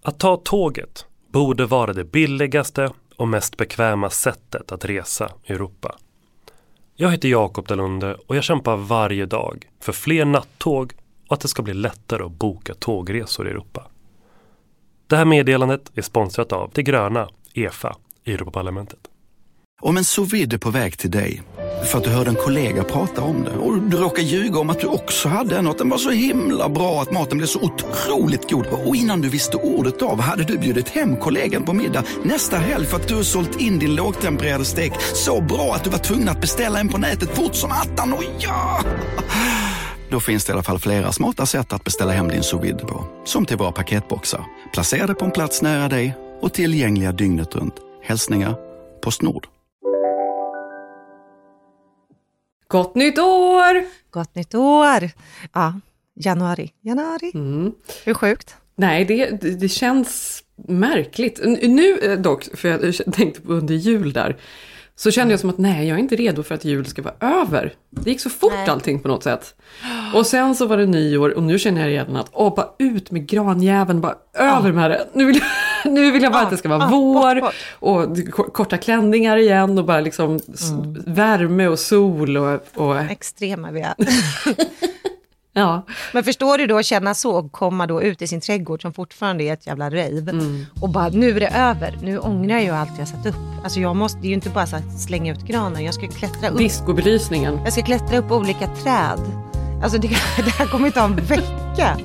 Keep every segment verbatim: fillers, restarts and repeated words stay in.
Att ta tåget borde vara det billigaste och mest bekväma sättet att resa i Europa. Jag heter Jakob Dalunde och jag kämpar varje dag för fler nattåg och att det ska bli lättare att boka tågresor i Europa. Det här meddelandet är sponsrat av det gröna E F A i Europaparlamentet. Om en sous vide är på väg till dig för att du hörde en kollega prata om det och du råkar ljuga om att du också hade en och att den var så himla bra att maten blev så otroligt god. Och innan du visste ordet av hade du bjudit hem kollegan på middag nästa helg för att du har sålt in din lågtempererade stek så bra att du var tvungen att beställa en på nätet fort som attan. Och ja! Då finns det i alla fall flera smarta sätt att beställa hem din sous vide på. Som till våra paketboxar. Placerade på en plats nära dig och tillgängliga dygnet runt. Hälsningar PostNord. Gott nytt år! Gott nytt år! Ja, januari. Januari. Mm. Hur sjukt? Nej, det, det känns märkligt. Nu dock, för jag tänkte på under jul där, så kände jag som att nej, jag är inte redo för att jul ska vara över. Det gick så fort nej. allting på något sätt. Och sen så var det nyår och nu känner jag redan att åh, bara ut med granjäveln, bara över med det. Nu vill jag, nu vill jag bara ah, att det ska vara ah, vår bort, bort. och korta klänningar igen och bara liksom mm. värme och sol och... och... Extrema vi är. Ja. Men förstår du då att känna så och komma då ut i sin trädgård som fortfarande är ett jävla rave mm. och bara nu är det över, nu ångrar jag ju allt jag satt upp. Alltså jag måste, det är ju inte bara så att slänga ut granen, jag ska klättra upp. Discobelysningen. Jag ska klättra upp olika träd. Alltså det, det här kommer ta en vecka.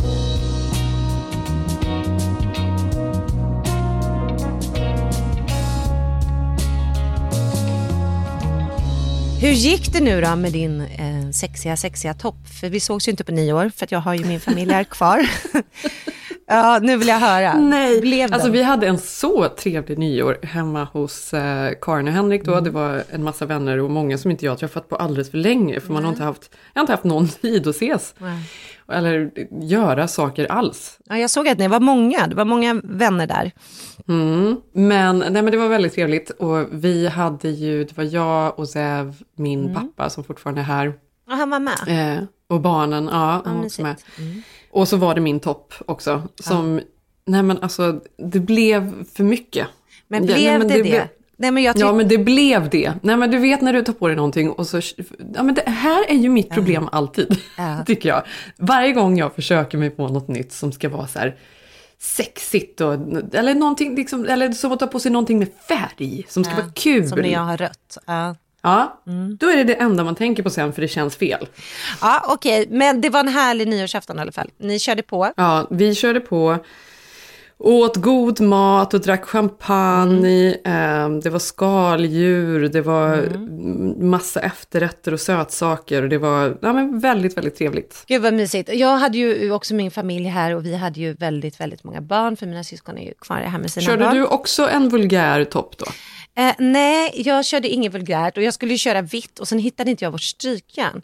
Hur gick det nu då med din eh, sexiga, sexiga topp? För vi sågs ju inte på nyår, för att jag har ju min familj här kvar. Ja, nu vill jag höra. Nej, blev alltså vi hade en så trevlig nyår hemma hos eh, Karin och Henrik då. Mm. Det var en massa vänner och många som inte jag har träffat på alldeles för länge. För mm. man har inte haft, jag har inte haft någon tid att ses. Mm. Eller göra saker alls. Ja, jag såg att ni var många. Det var många vänner där. Mm. Men, nej, men det var väldigt trevligt. Och vi hade ju, det var jag och Zev, min mm. pappa som fortfarande är här. Och han var med. Eh, och barnen, ja, han var också med. Mm. Och så var det min topp också. Som, ja. nej men alltså, det blev för mycket. Men blev ja, nej, men det det? det? Nej, men jag tyck- ja, men det blev det. Nej, men du vet när du tar på dig någonting och så... Ja, men det här är ju mitt problem uh. alltid, uh. tycker jag. Varje gång jag försöker mig på något nytt som ska vara så här sexigt och... Eller någonting, liksom, eller som att ta på sig någonting med färg som ska uh. vara kul. Som när jag har rött. Uh. Ja, mm. då är det det enda man tänker på sen för det känns fel. Ja, okej. Okay. Men det var en härlig nyårsafton i alla fall. Ni körde på. Ja, vi körde på. Åt god mat och drack champagne. Mm. Det var skaldjur. Det var mm. massa efterrätter och sötsaker. Och det var ja, men väldigt, väldigt trevligt. Gud vad mysigt. Jag hade ju också min familj här och vi hade ju väldigt, väldigt många barn. För mina syskon är ju kvar här med sina Körde barn. Körde du också en vulgär topp då? Eh, nej, jag körde inget vulgärt och jag skulle ju köra vitt och sen hittade inte jag vårt strykjärn.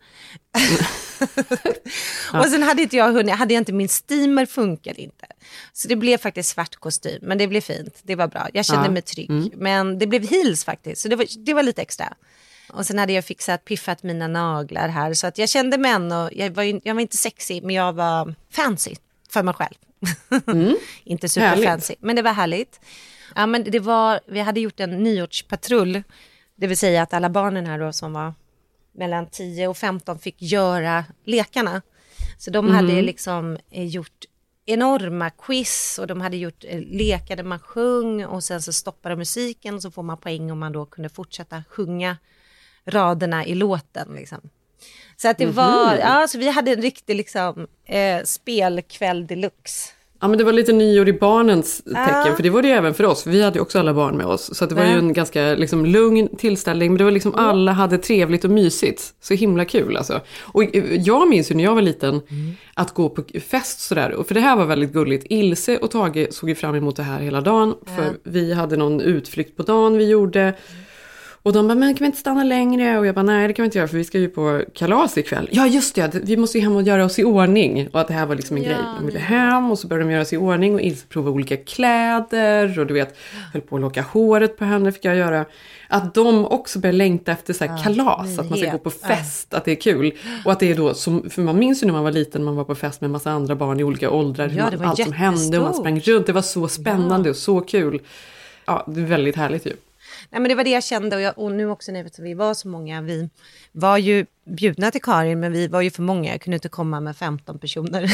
ja. Och sen hade inte jag hunnit, hade jag inte min steamer funkade inte. Så det blev faktiskt svart kostym, men det blev fint, det var bra. Jag kände ja. mig trygg, mm. men det blev heels faktiskt, så det var, det var lite extra. Och sen hade jag fixat, piffat mina naglar här, så att jag kände mig och jag var, ju, jag var inte sexy, men jag var fancy för mig själv. Mm. Inte superfancy, men det var härligt. Ja, men det var, vi hade gjort en nyårspatrull. Det vill säga att alla barnen här då som var mellan tio och femton fick göra lekarna. Så de mm. hade liksom gjort enorma quiz och de hade gjort lekar där man sjung och sen så stoppade musiken och så får man poäng om man då kunde fortsätta sjunga raderna i låten liksom. Så att det mm. var, ja, så vi hade en riktig liksom eh, spelkväll deluxe. Ja, men det var lite nyår i barnens tecken, ah. för det var det ju även för oss. Vi hade ju också alla barn med oss. Så att det var mm. ju en ganska liksom, lugn tillställning. Men det var liksom mm. alla hade trevligt och mysigt. Så himla kul alltså. Och jag minns ju när jag var liten mm. att gå på fest sådär. För det här var väldigt gulligt. Ilse och Tage såg ju fram emot det här hela dagen. Mm. För vi hade någon utflykt på dagen vi gjorde. Och de bara, men kan vi inte stanna längre? Och jag bara, nej det kan vi inte göra för vi ska ju på kalas ikväll. Ja just det, vi måste ju hem och göra oss i ordning. Och att det här var liksom en ja, grej. De ville hem och så började de göra sig i ordning och Ilse prova olika kläder. Och du vet, höll på att locka håret på henne fick jag göra. Att de också börjar längta efter så här ja, kalas. Att man ska gå på fest, ja. Att det är kul. Och att det är då, som, för man minns ju när man var liten, man var på fest med en massa andra barn i olika åldrar. Ja, man, allt som hände och man sprang runt. Det var så spännande ja. Och så kul. Ja, det är väldigt härligt ju. Nej, men det var det jag kände och, jag, och nu också när vi var så många, vi var ju bjudna till Karin men vi var ju för många, jag kunde inte komma med femton personer.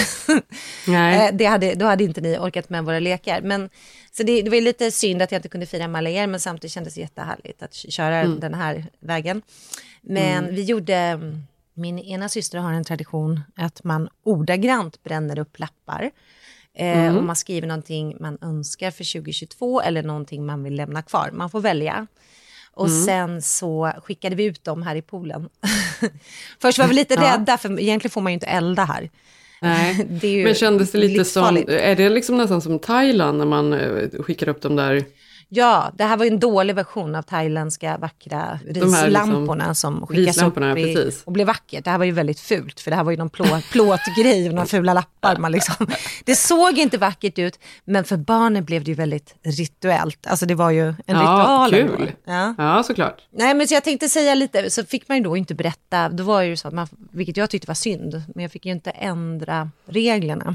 Nej. det hade, då hade inte ni orkat med våra lekar. Men, så det, det var lite synd att jag inte kunde fira med alla er men samtidigt kändes det jättehärligt att köra mm. den här vägen. Men mm. vi gjorde, min ena syster har en tradition att man ordagrant bränner upp lappar. Mm. Och man skriver någonting man önskar för tjugo tjugotvå eller någonting man vill lämna kvar. Man får välja. Och mm. sen så skickade vi ut dem här i poolen. Först var vi lite ja. rädda för egentligen får man ju inte elda här. Nej. Det är ju men kändes det lite som, är det liksom nästan som Thailand när man skickar upp dem där? Ja, det här var ju en dålig version av thailändska vackra rislamporna liksom, som skickas upp i, och blev vackert. Det här var ju väldigt fult för det här var ju någon plå, plåtgrej och några fula lappar. Man liksom, det såg inte vackert ut men för barnen blev det ju väldigt rituellt. Alltså det var ju en ja, ritual. Kul. Ja, ja såklart. Nej men så jag tänkte säga lite, så fick man ju då inte berätta, då var ju så att man, vilket jag tyckte var synd, men jag fick ju inte ändra reglerna.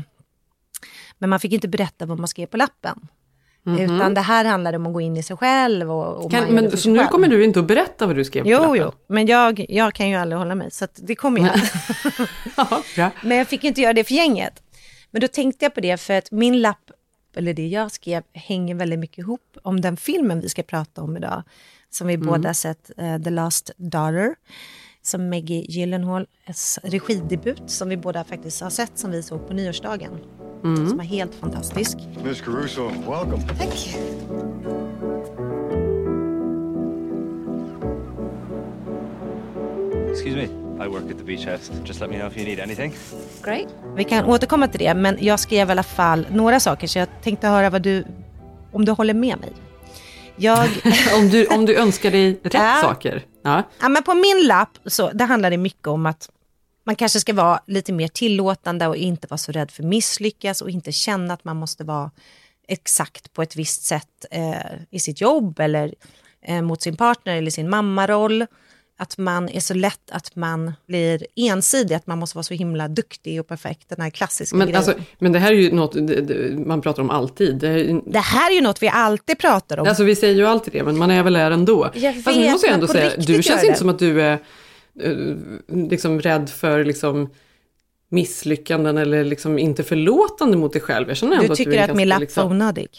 Men man fick inte berätta vad man skrev på lappen. Mm-hmm. Utan det här handlar om att gå in i sig själv. Och, och kan, men, så nu själv. Kommer du inte att berätta vad du skrev på jo, lappen? Jo, men jag, jag kan ju aldrig hålla mig. Så att det kommer jag. ja, bra. Men jag fick inte göra det för gänget. Men då tänkte jag på det för att min lapp, eller det jag skrev, hänger väldigt mycket ihop om den filmen vi ska prata om idag. Som vi mm. båda sett, uh, The Last Daughter. Som Maggie Gyllenhaals regidebut som vi båda faktiskt har sett som vi såg på nyårsdagen. Mm. Som är helt fantastisk. Miss Caruso, welcome. Thank you. Excuse me, I work at the beach house. Just let me know if you need anything. Great. Vi kan återkomma till det, men jag skrev i alla fall några saker så jag tänkte höra vad du, om du håller med mig. Jag... om, du, om du önskar dig rätt ja. saker. Ja. Ja, men på min lapp så det handlar det mycket om att man kanske ska vara lite mer tillåtande och inte vara så rädd för misslyckas och inte känna att man måste vara exakt på ett visst sätt eh, i sitt jobb eller eh, mot sin partner eller sin mammaroll. Att man är så lätt att man blir ensidig, att man måste vara så himla duktig och perfekt, den här klassiska men, grejen. Alltså, men det här är ju något det, det, man pratar om alltid. Det, är, det här är ju något vi alltid pratar om. Alltså vi säger ju alltid det, men man är väl där ändå. Jag vet, Fast nu måste jag ändå säga, du känns inte som att du är uh, liksom rädd för liksom misslyckanden eller liksom inte förlåtande mot dig själv. Jag känner ändå du tycker att, du att, att min lapp liksom... var onödig.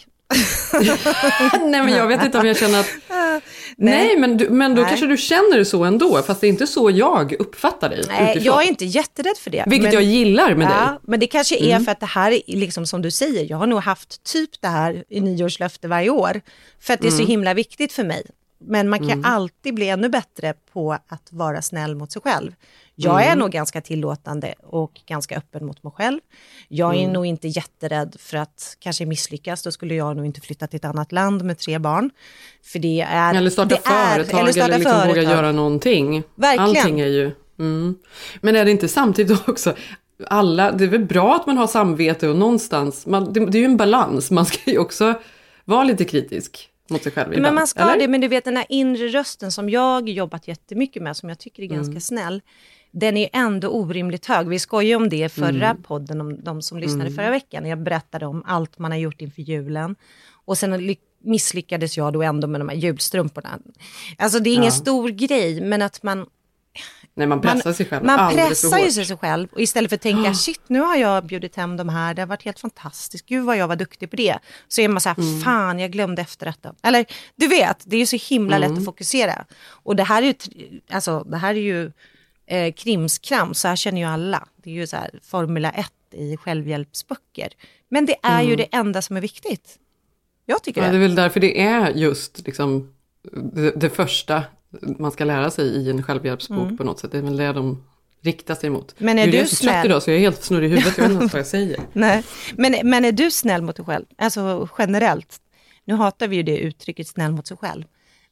Nej men jag vet inte om jag känner att nej, nej men, du, men då nej. Kanske du känner så ändå fast det är inte så jag uppfattar dig nej, utifrån. Jag är inte jätterädd för det. Vilket men, jag gillar med ja, dig. Men det kanske är mm. för att det här är liksom som du säger, jag har nog haft typ det här i nyårslöfte varje år för att det är mm. så himla viktigt för mig. Men man kan mm. alltid bli ännu bättre på att vara snäll mot sig själv. Jag är mm. nog ganska tillåtande och ganska öppen mot mig själv. Jag är mm. nog inte jätterädd för att kanske misslyckas. Då skulle jag nog inte flytta till ett annat land med tre barn. För det är... Eller starta det företag är, eller, starta eller liksom företag. Våga göra någonting. Verkligen. Allting är ju... Mm. Men är det inte samtidigt också... Alla, det är väl bra att man har samvete och någonstans... Man, det, det är ju en balans. Man ska ju också vara lite kritisk mot sig själv ibland. Men man ska eller? det, men du vet den här inre rösten som jag jobbat jättemycket med, som jag tycker är ganska mm. snäll, den är ändå orimligt hög. Vi skojade om det i förra mm. podden, om de som lyssnade mm. förra veckan. Jag berättade om allt man har gjort inför julen. Och sen misslyckades jag då ändå med de här julstrumporna. Alltså det är ingen ja. stor grej, men att man... Nej, man pressar man, sig själv. Man pressar ju sig själv. Och istället för att tänka, shit, nu har jag bjudit hem de här. Det har varit helt fantastiskt. Gud vad jag var duktig på det. Så är man så här, mm. fan, jag glömde efterrätten. Eller, du vet, det är ju så himla mm. lätt att fokusera. Och det här är ju, alltså, det här är ju eh, krimskram. Så här känner ju alla. Det är ju så här Formula ett i självhjälpsböcker. Men det är mm. ju det enda som är viktigt. Jag tycker ja, det. Det är väl därför det är just liksom det, det första man ska lära sig i en självhjälpsbok mm. på något sätt. Det är väl det de riktar sig emot. Men är du, du jag är så snäll? trött idag så jag är helt snurrig i huvudet. Jag vet inte vad jag säger. Nej. Men, men är du snäll mot dig själv? Alltså generellt. Nu hatar vi ju det uttrycket snäll mot sig själv.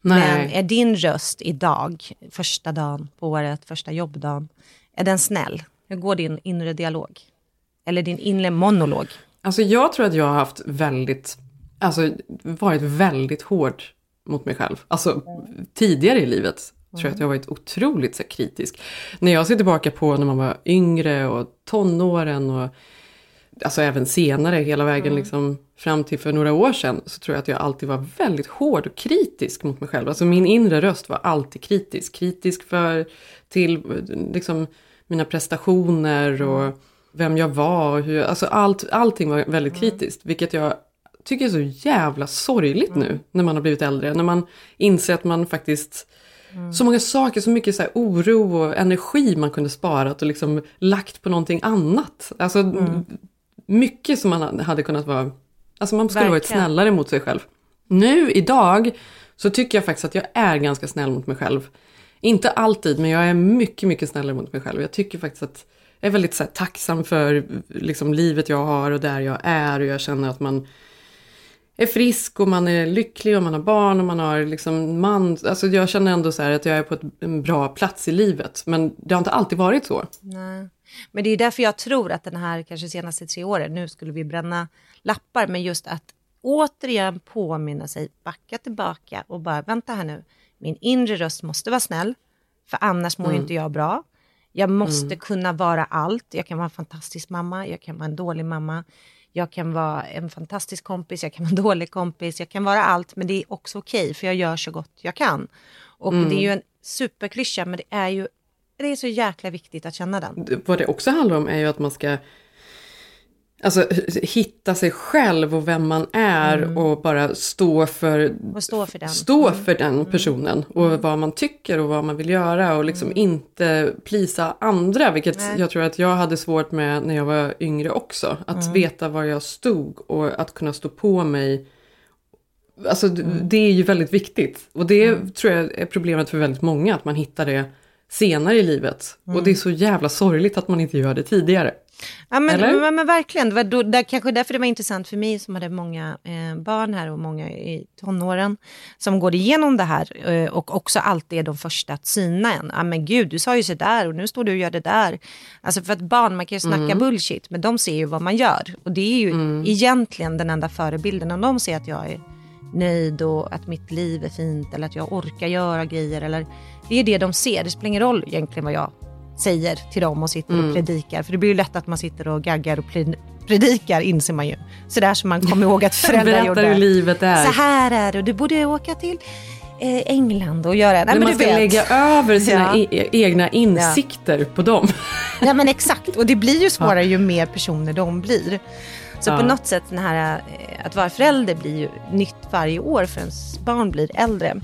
Nej. Men är din röst idag, första dagen på året, första jobbdagen, är den snäll? Hur går din inre dialog? Eller din inre monolog? Alltså jag tror att jag har haft väldigt, alltså varit väldigt hård mot mig själv. Alltså tidigare i livet tror jag att jag har varit otroligt så här, kritisk. När jag ser tillbaka på när man var yngre och tonåren och alltså även senare hela vägen mm. liksom fram till för några år sedan, så tror jag att jag alltid var väldigt hård och kritisk mot mig själv. Alltså min inre röst var alltid kritisk. Kritisk för till liksom mina prestationer och vem jag var och hur, alltså allt, allting var väldigt mm. kritiskt, vilket jag tycker är så jävla sorgligt mm. nu när man har blivit äldre, när man inser att man faktiskt mm. så många saker, så mycket så här oro och energi man kunde sparat och liksom lagt på någonting annat. Alltså mm. mycket som man hade kunnat vara, alltså man skulle Verkligen. varit snällare mot sig själv. Nu idag så tycker jag faktiskt att jag är ganska snäll mot mig själv. Inte alltid, men jag är mycket mycket snällare mot mig själv. Jag tycker faktiskt att jag är väldigt så här, tacksam för liksom, livet jag har och där jag är. Och jag känner att man är frisk och man är lycklig och man har barn och man har liksom man. Alltså jag känner ändå så här att jag är på ett, en bra plats i livet. Men det har inte alltid varit så. Nej. Men det är därför jag tror att den här kanske senaste tre åren, nu skulle vi bränna lappar. Men just att återigen påminna sig, backa tillbaka och bara vänta här nu. Min inre röst måste vara snäll, för annars mår mm. inte jag bra. Jag måste mm. kunna vara allt. Jag kan vara en fantastisk mamma. Jag kan vara en dålig mamma. Jag kan vara en fantastisk kompis. Jag kan vara en dålig kompis. Jag kan vara allt. Men det är också okej. För jag gör så gott jag kan. Och mm. det är ju en superklyscha. Men det är ju det är så jäkla viktigt att känna den. Vad det också handlar om är ju att man ska alltså hitta sig själv och vem man är mm. och bara stå för, och stå för den, stå mm. för den personen mm. och vad man tycker och vad man vill göra och liksom mm. inte plisa andra, vilket Nej. jag tror att jag hade svårt med när jag var yngre också, att mm. veta var jag stod och att kunna stå på mig. Alltså mm. det är ju väldigt viktigt och det mm. tror jag är problemet för väldigt många, att man hittar det senare i livet mm. och det är så jävla sorgligt att man inte gör det tidigare. Ja, men, men, men verkligen, det var då, där, kanske därför det var intressant för mig som hade många eh, barn här och många i tonåren som går igenom det här eh, och också alltid är de första att syna en. Ja men gud, du sa ju så där och nu står du och gör det där. Alltså för att barn, man kan ju snacka mm. bullshit, men de ser ju vad man gör. Och det är ju mm. egentligen den enda förebilden. Om de ser att jag är nöjd och att mitt liv är fint eller att jag orkar göra grejer, eller det är det de ser. Det spelar ingen roll egentligen vad jag säger till dem och sitter mm. och predikar. För det blir ju lätt att man sitter och gaggar och predikar, inser man ju. Så där som man kommer ihåg att föräldrar gjorde. Hur livet är. Så här är det, och du borde åka till eh, England och göra. Nej, men, men man ska vet. lägga över sina ja. e- egna insikter ja. på dem. Ja men exakt, och det blir ju svårare ja. ju mer personer de blir. Så ja. på något sätt den här, att vara förälder blir ju nytt varje år för ens barn blir äldre.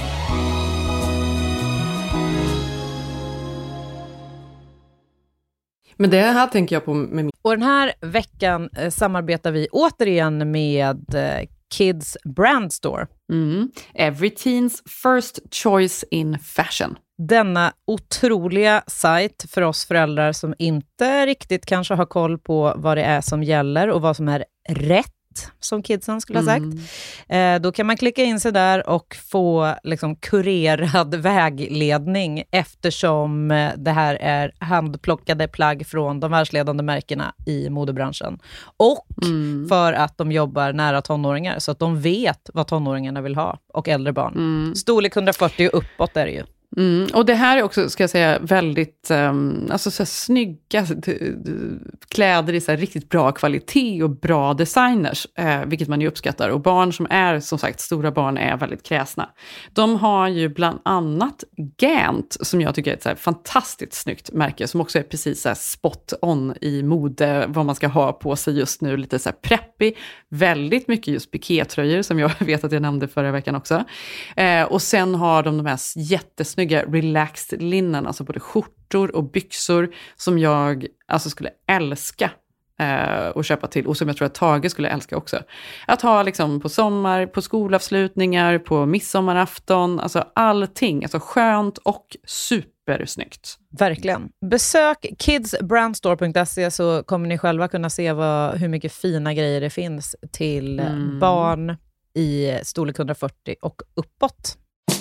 Men det här tänker jag på med min... Och den här veckan eh, samarbetar vi återigen med eh, Kids Brand Store. Mm. Every teens first choice in fashion. Denna otroliga sajt för oss föräldrar som inte riktigt kanske har koll på vad det är som gäller och vad som är rätt, som kidsen skulle ha sagt. Mm. Eh, då kan man klicka in sig där och få liksom kurerad vägledning, eftersom eh, det här är handplockade plagg från de världsledande märkena i modebranschen. Och mm. för att de jobbar nära tonåringar, så att de vet vad tonåringarna vill ha och äldre barn. Mm. Storlek hundrafyrtio och uppåt är det ju. Mm, och det här är också, ska jag säga, väldigt um, alltså så här, snygga d- d- kläder i så här, riktigt bra kvalitet och bra designers, eh, vilket man ju uppskattar. Och barn som är, som sagt, stora barn är väldigt kräsna. De har ju bland annat Gant, som jag tycker är ett så här, fantastiskt snyggt märke, som också är precis så här, spot on i mode, vad man ska ha på sig just nu. Lite så här preppy, väldigt mycket just pikétröjor, som jag vet att jag nämnde förra veckan också. Eh, och sen har de de här jättesnygga snygga relaxed linnen, alltså både skjortor och byxor, som jag alltså skulle älska eh, att köpa till, och som jag tror att Tage skulle älska också. Att ha liksom på sommar, på skolavslutningar, på midsommarafton, alltså allting, alltså skönt och supersnyggt. Verkligen. Besök kids brand store punkt se så kommer ni själva kunna se vad, hur mycket fina grejer det finns till mm. barn i storlek hundrafyrtio och uppåt.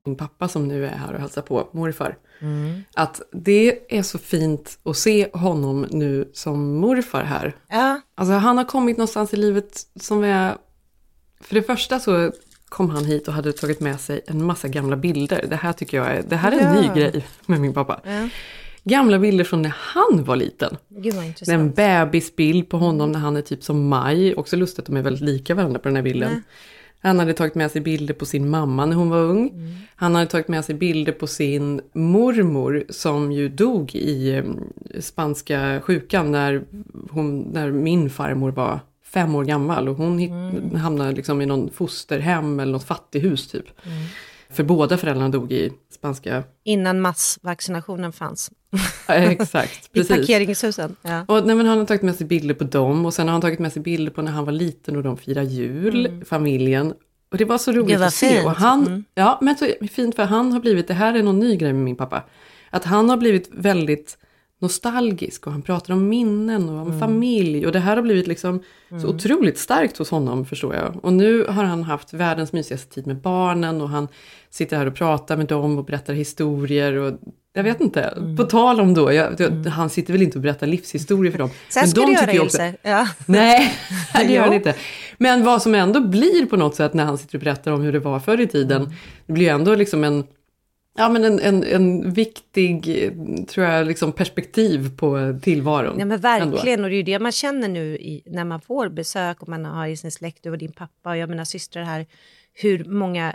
min pappa som nu är här och hälsar på, morfar. Mm. Att det är så fint att se honom nu som morfar här. Ja. Alltså han har kommit någonstans i livet som är... För det första så kom han hit och hade tagit med sig en massa gamla bilder. Det här tycker jag är, det här är en ja. ny grej med min pappa. Ja. Gamla bilder från när han var liten. Gud vad intressant. En bebisbild på honom när han är typ som Maj. Också lustigt att de är väldigt lika varandra på den här bilden. Nej. Han hade tagit med sig bilder på sin mamma när hon var ung. Mm. Han hade tagit med sig bilder på sin mormor som ju dog i spanska sjukan när, hon, när min farmor var fem år gammal. Och hon mm. hamnade liksom i någon fosterhem eller något fattighus typ. Mm. För båda föräldrarna dog i spanska... Innan massvaccinationen fanns. Ja, exakt, precis. I parkeringshusen. Ja. Och nej, men han har tagit med sig bilder på dem. Och sen har han tagit med sig bilder på när han var liten och de firar jul, mm. familjen. Och det var så roligt det var att se. Fint. Och han, mm. ja, men så fint för han har blivit, det här är någon ny grej med min pappa. Att han har blivit väldigt nostalgisk och han pratar om minnen och om mm. familj. Och det här har blivit liksom mm. så otroligt starkt hos honom, förstår jag. Och nu har han haft världens mysigaste tid med barnen och han sitter här och pratar med dem och berättar historier och jag vet inte, mm. på tal om då, jag, mm. han sitter väl inte och berättar livshistorier för dem. Sen ska de göra också, ja. Nej, det gör han inte. Men vad som ändå blir på något sätt när han sitter och berättar om hur det var förr i tiden, mm. det blir ändå liksom en Ja, men en, en, en viktig, tror jag, liksom perspektiv på tillvaron. Ja, men verkligen. Ändå. Och det är ju det man känner nu i, när man får besök och man har i sin släkt och din pappa och jag menar systrar här. Hur många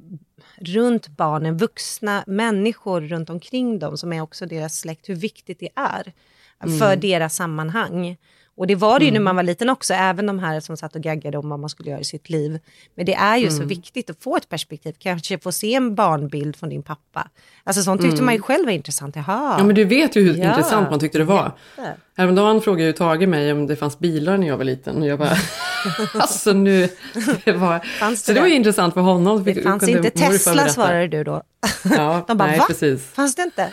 runt barnen, vuxna människor runt omkring dem som är också deras släkt, hur viktigt det är mm. för deras sammanhang. Och det var det ju mm. när man var liten också, även de här som satt och gaggade om vad man skulle göra i sitt liv. Men det är ju mm. så viktigt att få ett perspektiv, kanske få se en barnbild från din pappa. Alltså sånt tyckte mm. man ju själv var intressant. Jaha. Ja, men du vet ju hur ja. intressant man tyckte det var. Ja. Häromdagen frågade ju Tage mig om det fanns bilar när jag var liten. Och jag bara, alltså nu, det var... Fanns det så det, det var ju intressant för honom. Det fanns kunde, inte Tesla, svarade du då. Ja, de bara, nej, va? Precis. Fanns det inte?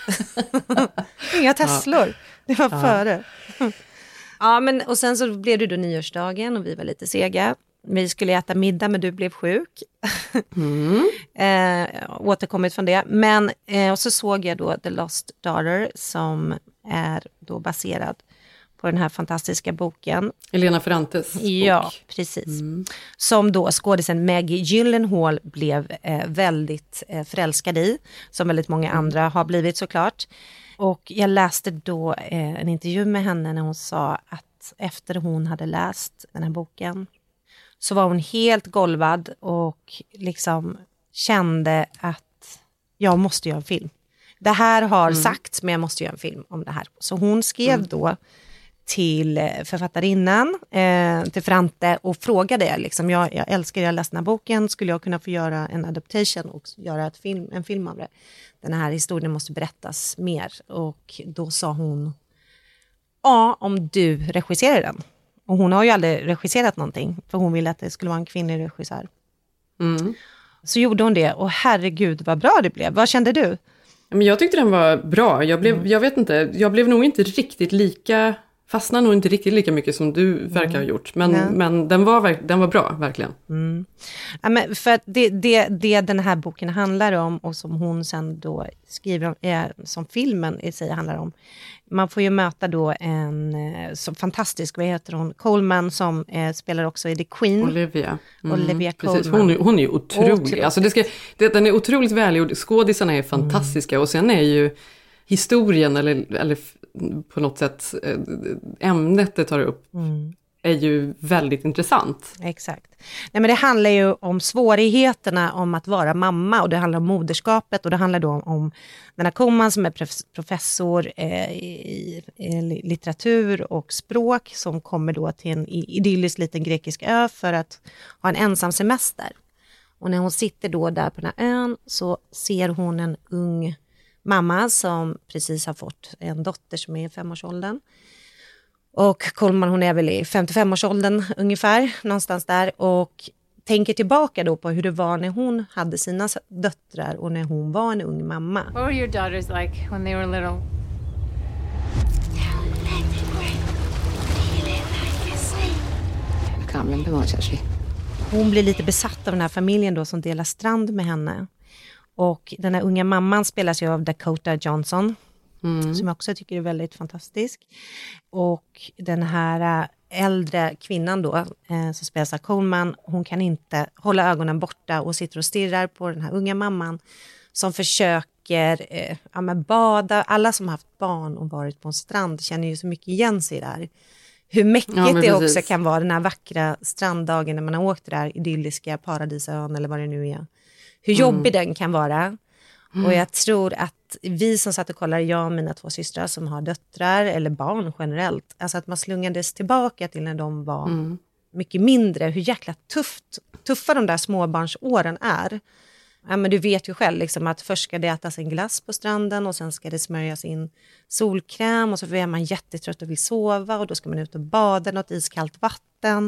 Inga Teslor. Ja. Det var ja. före. Ja, men och sen så blev det då nyårsdagen och vi var lite sega. Vi skulle äta middag men du blev sjuk. Mm. eh, återkommit från det. Men eh, och så såg jag då The Lost Daughter som är då baserad på den här fantastiska boken. Elena Ferrantes bok. Ja, precis. Mm. Som då skådisen Maggie Gyllenhaal blev eh, väldigt eh, förälskad i. Som väldigt många mm. andra har blivit såklart. Och jag läste då eh, en intervju med henne när hon sa att efter hon hade läst den här boken så var hon helt golvad och liksom kände att jag måste göra en film. Det här har mm. sagts men jag måste göra en film om det här. Så hon skrev mm. då till författarinnan, eh, till Frante och frågade liksom, jag, jag älskar jag läste den här boken, skulle jag kunna få göra en adaptation och göra ett film, en film av det? Den här historien måste berättas mer. Och då sa hon, ja, om du regisserar den. Och hon har ju aldrig regisserat någonting, för hon ville att det skulle vara en kvinnlig regissör. Mm. Så gjorde hon det, och herregud vad bra det blev. Vad kände du? Men jag tyckte den var bra. Jag blev, mm. jag vet inte, jag blev nog inte riktigt lika... Fastnar nog inte riktigt lika mycket som du verkar mm. ha gjort. Men, mm. men den, var, den var bra, verkligen. Mm. Ja, men för att det, det, det den här boken handlar om och som hon sen då skriver om, är, som filmen i sig handlar om. Man får ju möta då en så fantastisk, vad heter hon, Colman som eh, spelar också i The Queen. Olivia. Mm. Olivia Colman. Precis. Hon, hon är ju otrolig. otrolig. Alltså det ska, det, den är otroligt välgjord. Skådisarna är fantastiska. Mm. Och sen är ju historien eller, eller på något sätt ämnet det tar upp mm. är ju väldigt intressant. Exakt. Nej, men det handlar ju om svårigheterna om att vara mamma och det handlar om moderskapet och det handlar då om, om den här Colman som är professor eh, i, i litteratur och språk som kommer då till en idyllisk liten grekisk ö för att ha en ensam semester. Och när hon sitter då där på den här ön så ser hon en ung mamma som precis har fått en dotter som är i femårsåldern. Och Colman hon är väl i femtiofemårsåldern ungefär, någonstans där. Och tänker tillbaka då på hur det var när hon hade sina döttrar och när hon var en ung mamma. What were your daughters like when they were little? Hon blir lite besatt av den här familjen då som delar strand med henne. Och den här unga mamman spelas ju av Dakota Johnson. Mm. Som jag också tycker är väldigt fantastisk. Och den här äldre kvinnan då, eh, som spelas av Coleman, hon kan inte hålla ögonen borta och sitter och stirrar på den här unga mamman som försöker eh, ja, men bada. Alla som har haft barn och varit på en strand känner ju så mycket igen sig där. Hur mäckigt Ja, det precis. också kan vara den här vackra stranddagen när man har åkt där idylliska paradisön eller vad det nu är. Hur jobbig den kan vara. Och jag tror att vi som satt och kollade, jag och mina två systrar som har döttrar eller barn generellt, alltså att man slungades tillbaka till när de var Mm. mycket mindre, hur jäkla tufft, tuffa de där småbarnsåren är. Ja, men du vet ju själv liksom, att först ska det ätas en glass på stranden och sen ska det smörjas in solkräm och så är man jättetrött och vill sova och då ska man ut och bada något iskallt vatten.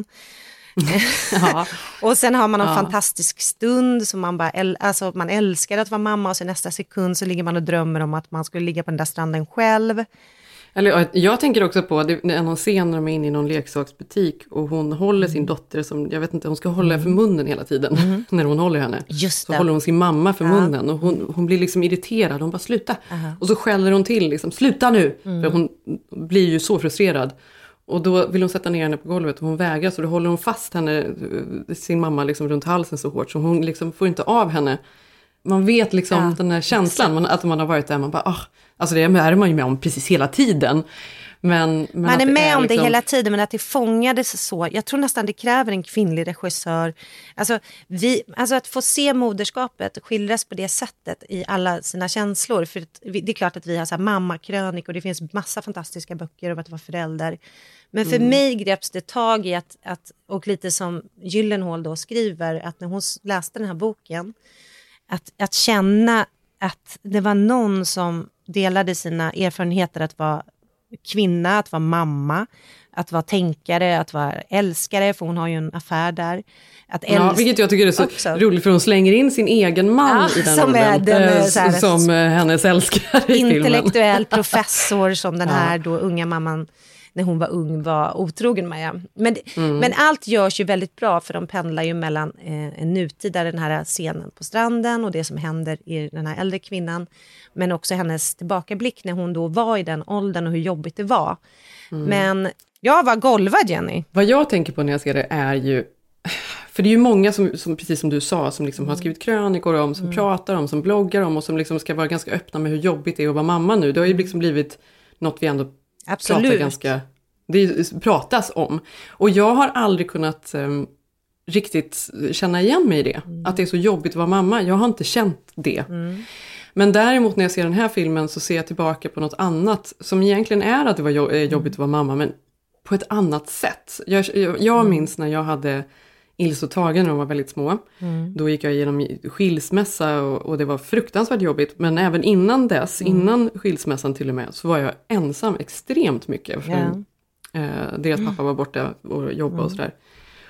Ja. Och sen har man en Ja. fantastisk stund som man bara äl- alltså man älskar att vara mamma och så nästa sekund så ligger man och drömmer om att man skulle ligga på den där stranden själv. Eller, jag tänker också på, det är någon scen när de är inne i någon leksaksbutik och hon håller sin dotter som, jag vet inte, hon ska hålla för munnen hela tiden Mm. när hon håller henne. Just Så det. håller hon sin mamma för Ja. munnen och hon, hon blir liksom irriterad, hon bara sluta. Aha. Och så skäller hon till liksom, sluta nu! Mm. För hon blir ju så frustrerad. Och då vill hon sätta ner henne på golvet och hon vägrar, så då håller hon fast henne, sin mamma liksom runt halsen så hårt så hon liksom får inte av henne. Man vet liksom Ja, den här känslan, man, att man har varit där, man bara, ah, alltså det är man ju med om precis hela tiden. Men, men Man att är med om liksom, det hela tiden, men att det fångades så. Jag tror nästan det kräver en kvinnlig regissör. Alltså, vi, alltså att få se moderskapet skildras på det sättet i alla sina känslor. För det är klart att vi har så här mammakrönik och det finns massa fantastiska böcker om att vara förälder. Men för Mm. mig greps det tag i att, att, och lite som Gyllenhaal då skriver, att när hon läste den här boken, att, att känna att det var någon som delade sina erfarenheter att vara kvinna, att vara mamma, att vara tänkare, att vara älskare, för hon har ju en affär där. Att Ja, älsk- vilket jag tycker är så också. roligt, för hon slänger in sin egen man Ja, i den som rollen, är den, eh, så här, som eh, hennes älskare i filmen. intellektuell professor som den Ja. här då unga mamman när hon var ung var otrogen med. Ja. Men, Mm. men allt görs ju väldigt bra, för de pendlar ju mellan eh, en nutid där den här scenen på stranden och det som händer i den här äldre kvinnan, men också hennes tillbakablick när hon då var i den åldern och hur jobbigt det var. Mm. Men jag var golvad, Jenny. Vad jag tänker på när jag ser det är ju, för det är ju många som, som precis som du sa, som liksom har skrivit krönikor om, som pratar om, som bloggar om och som liksom ska vara ganska öppna med hur jobbigt det är att vara mamma nu. Det har ju liksom blivit något vi ändå pratar Absolut. ganska, det pratas om. Och jag har aldrig kunnat um, riktigt känna igen mig i det. Mm. Att det är så jobbigt att vara mamma. Jag har inte känt det. Mm. Men däremot när jag ser den här filmen så ser jag tillbaka på något annat som egentligen är att det var jo- eh, Mm. jobbigt att vara mamma, men på ett annat sätt. Jag, jag, jag Mm. minns när jag hade Ilse och Tage när de var väldigt små. Mm. Då gick jag igenom skilsmässa och, och det var fruktansvärt jobbigt. Men även innan dess, Mm. innan skilsmässan till och med, så var jag ensam extremt mycket. För Ja. eh, deras pappa var borta och jobbade och sådär.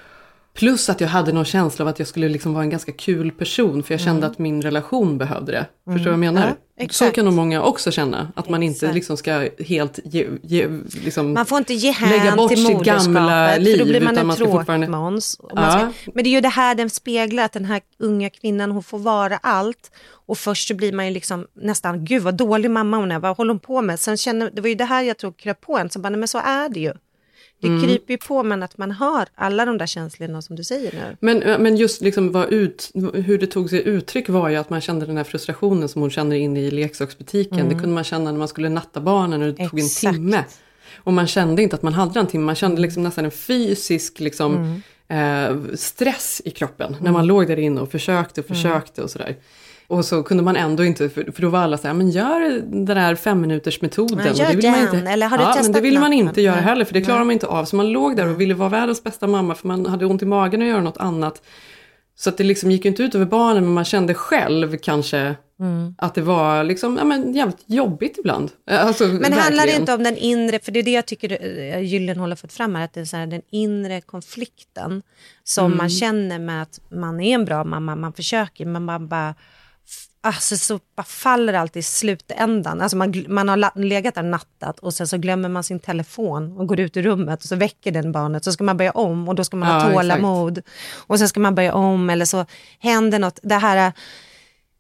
Plus att jag hade någon känsla av att jag skulle liksom vara en ganska kul person. För jag kände Mm. att min relation behövde det. Förstår du vad jag Mm. menar? Ja, Så exakt. kan nog många också känna. Att man inte Exakt. liksom ska helt ge, ge, liksom Man får inte ge lägga hän bort till sitt moderskapet, gamla för liv, då blir man utan en man ska fortfarande- tråkmåns. Och man ska- Ja. Men det är ju det här den speglar, att den här unga kvinnan, hon får vara allt. Och först så blir man ju liksom nästan, gud vad dålig mamma hon är, vad håller hon på med? Sen känner, det var ju det här jag tror kröp på en, så bara, nej, men så är det ju. Det Mm. kryper ju på, men att man har alla de där känslorna som du säger nu. Men, men just liksom vad ut, hur det tog sig uttryck var ju att man kände den här frustrationen som hon kände inne i leksaksbutiken. Mm. Det kunde man känna när man skulle natta barnen och det tog en Exakt. timme. Och man kände inte att man hade en timme, man kände liksom nästan en fysisk liksom, Mm. eh, stress i kroppen. När man låg där inne och försökte och försökte och sådär. Och så kunde man ändå inte, för, för då var alla så här, men gör den där fem minuters metoden. Men gör det vill man den, inte, eller har du ja, men testat det ville man natten? inte göra Nej. heller, för det klarar Nej. man inte av. Så man låg där och ville vara världens bästa mamma, för man hade ont i magen och göra något annat. Så att det liksom gick inte ut över barnen, men man kände själv kanske Mm. att det var liksom, ja, men jävligt jobbigt ibland. Alltså, Men handlar det verkligen. inte om den inre, för det är det jag tycker eh, Gyllenhaal har fått fram här, att det är så här, den inre konflikten som Mm. man känner med att man är en bra mamma, man försöker, men man bara, alltså så bara faller allt i slutändan. Alltså man, gl- man har la- legat där nattat och sen så glömmer man sin telefon och går ut ur rummet och så väcker den barnet, så ska man börja om och då ska man ha Ja, tålamod och sen ska man börja om, eller så händer något, det här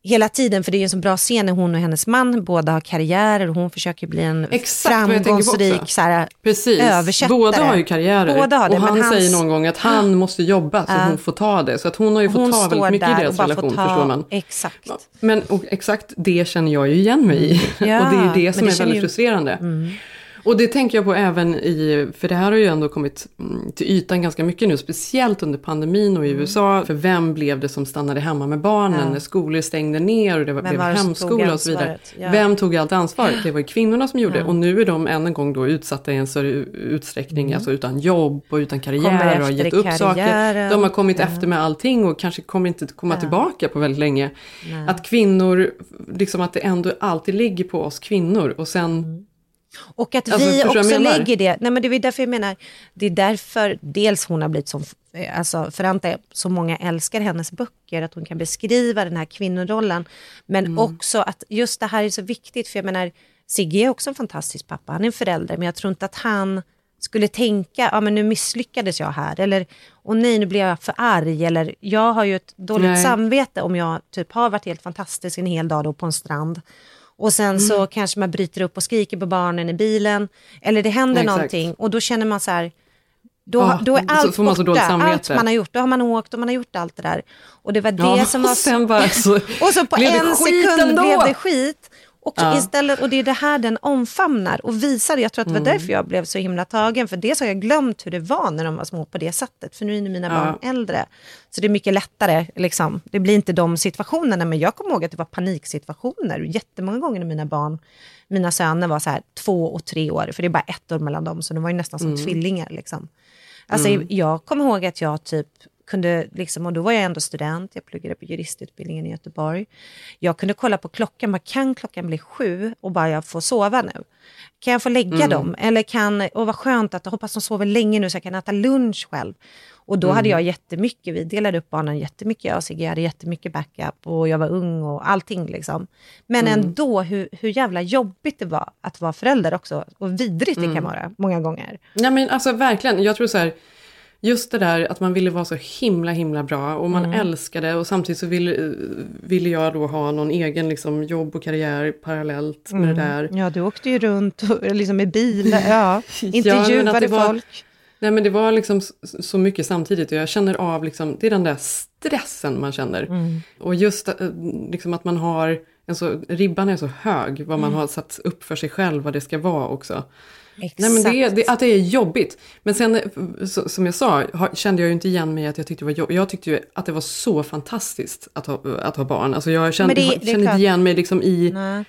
hela tiden, för det är en så bra scen när hon och hennes man båda har karriärer och hon försöker bli en Exakt framgångsrik så här, Precis. översättare. Båda har ju karriärer. Båda har det, och men han hans... säger någon gång att han måste jobba så Ja. hon får ta det. Så att hon har ju fått Hon ta väldigt mycket i deras relation, ta... förstår man. Exakt. Men och exakt det känner jag ju igen mig i. Ja, och det är det som det är väldigt ju... frustrerande. Mm. Och det tänker jag på även i, för det här har ju ändå kommit till ytan ganska mycket nu, speciellt under pandemin och i U S A. För vem blev det som stannade hemma med barnen Ja. när skolor stängde ner och det var, blev var hemskola och så vidare. Ja. Vem tog allt ansvar? Det var ju kvinnorna som gjorde. Ja. Och nu är de än en gång då utsatta i en större utsträckning, mm. alltså utan jobb och utan karriär och har gett upp saker. De har kommit ja. efter med allting och kanske kommer inte komma ja. tillbaka på väldigt länge. Nej. Att kvinnor, liksom att det ändå alltid ligger på oss kvinnor och sen mm. Och att alltså, vi också lägger det, nej men det är därför jag menar, det är därför dels hon har blivit som, alltså för Ante, så många älskar hennes böcker, att hon kan beskriva den här kvinnorollen, men mm. också att just det här är så viktigt, för jag menar, Sigge är också en fantastisk pappa, han är en förälder, men jag tror inte att han skulle tänka, ja men nu misslyckades jag här, eller, och nej nu blir jag för arg, eller jag har ju ett dåligt nej. samvete om jag typ har varit helt fantastisk en hel dag då på en strand. Och sen mm. så kanske man bryter upp och skriker på barnen i bilen. Eller det händer ja, någonting. Och då känner man så här. Då, ja, då är allt så borta. Allt man har gjort. Då har man åkt och man har gjort allt det där. Och det var det ja, som var... Och, sen bara så och så på en sekund ändå. blev det skit. Och, ja. istället, och det är det här den omfamnar och visar. Jag tror att det var mm. därför jag blev så himla tagen. För dels har jag glömt hur det var när de var små på det sättet. För nu är mina ja. barn äldre. Så det är mycket lättare. Liksom. Det blir inte de situationerna. Men jag kommer ihåg att det var paniksituationer. Jättemånga gånger när mina barn, mina söner var så här två och tre år. För det är bara ett år mellan dem. Så de var ju nästan som mm. tvillingar. Liksom. Alltså mm. jag kommer ihåg att jag typ kunde liksom, och då var jag ändå student, jag pluggade på juristutbildningen i Göteborg. Jag kunde kolla på klockan, bara kan klockan bli sju och bara jag får sova nu? Kan jag få lägga mm. dem? Eller kan, och vad skönt att jag hoppas de sover länge nu så jag kan äta lunch själv. Och då mm. hade jag jättemycket, vi delade upp barnen jättemycket, jag och Sigge hade jättemycket backup och jag var ung och allting liksom. Men mm. ändå hur, hur jävla jobbigt det var att vara förälder också, och vidrigt mm. det kan vara många gånger. Ja men alltså verkligen, jag tror så här, just det där att man ville vara så himla himla bra och man mm. älskade, och samtidigt så ville, ville jag då ha någon egen liksom, jobb och karriär parallellt med mm. det där. Ja, du åkte ju runt och, liksom i bilar, ja, intervjuade ja, folk. Nej men det var liksom så mycket samtidigt, och jag känner av liksom, det är den där stressen man känner. Mm. Och just liksom att man har, alltså, ribban är så hög vad man mm. har satt upp för sig själv, vad det ska vara också. Exakt. Nej men det är, det, att det är jobbigt. Men sen så, som jag sa har, kände jag ju inte igen mig att jag tyckte det var jobbigt. Jag tyckte ju att det var så fantastiskt att ha, att ha barn. Alltså jag kände, det, det kände inte igen mig liksom i Nej.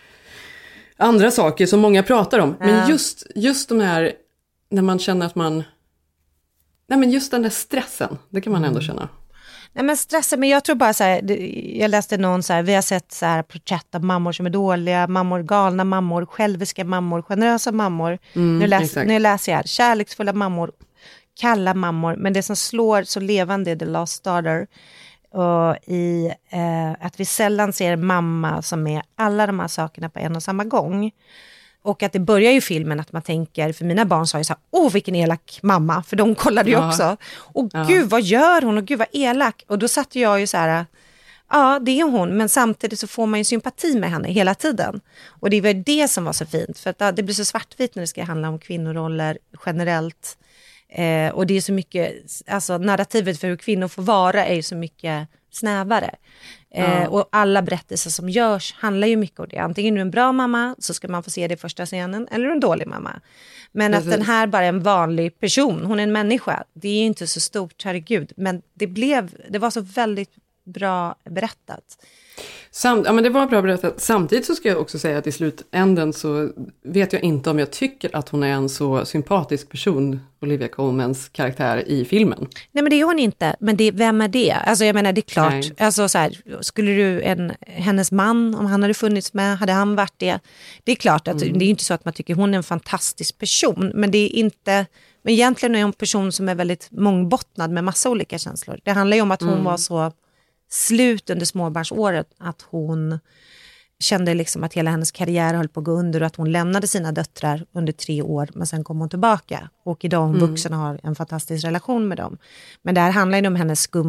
andra saker som många pratar om. Ja. Men just, just de här, när man känner att man, nej men just den där stressen, det kan man ändå känna. Nej men stressen, men jag tror bara så här, jag läste någon så här, vi har sett så här porträtt av mammor som är dåliga, mammor galna mammor, själviska mammor, generösa mammor. Mm, nu, läs, nu läser jag här, kärleksfulla mammor, kalla mammor, men det som slår så levande är The Lost Daughter. Och i eh, att vi sällan ser en mamma som är alla de här sakerna på en och samma gång. Och att det börjar ju filmen att man tänker, för mina barn sa ju så här, åh vilken elak mamma, för de kollade ju ja. också. Och ja. gud vad gör hon, och gud vad elak. Och då satt jag ju så här, ja det är hon, men samtidigt så får man ju sympati med henne hela tiden. Och det var det som var så fint, för att ja, det blir så svartvitt när det ska handla om kvinnoroller generellt. Eh, och det är så mycket, alltså narrativet för hur kvinnor får vara är ju så mycket snävare. Eh, ja. Och alla berättelser som görs handlar ju mycket om det. Antingen är du en bra mamma så ska man få se det i första scenen, eller en dålig mamma. Men Precis. att den här bara är en vanlig person, hon är en människa, det är ju inte så stort, herregud. Men det blev, det var så väldigt bra berättat. Samt, ja men det var bra berättat. Samtidigt så ska jag också säga att i slutänden så vet jag inte om jag tycker att hon är en så sympatisk person, Olivia Colmans karaktär i filmen. Nej men det är hon inte, men det, vem är det? Alltså jag menar det är klart, Nej. alltså så här, skulle du en, hennes man, om han hade funnits med, hade han varit det? Det är klart att mm. det är inte så att man tycker hon är en fantastisk person, men det är inte, men egentligen är hon en person som är väldigt mångbottnad med massa olika känslor. Det handlar ju om att hon mm. var så slut under småbarnsåret, att hon kände liksom att hela hennes karriär höll på att gå under och att hon lämnade sina döttrar under tre år, men sen kom hon tillbaka och idag hon mm. vuxen har en fantastisk relation med dem. Men det här handlar ju om hennes skum och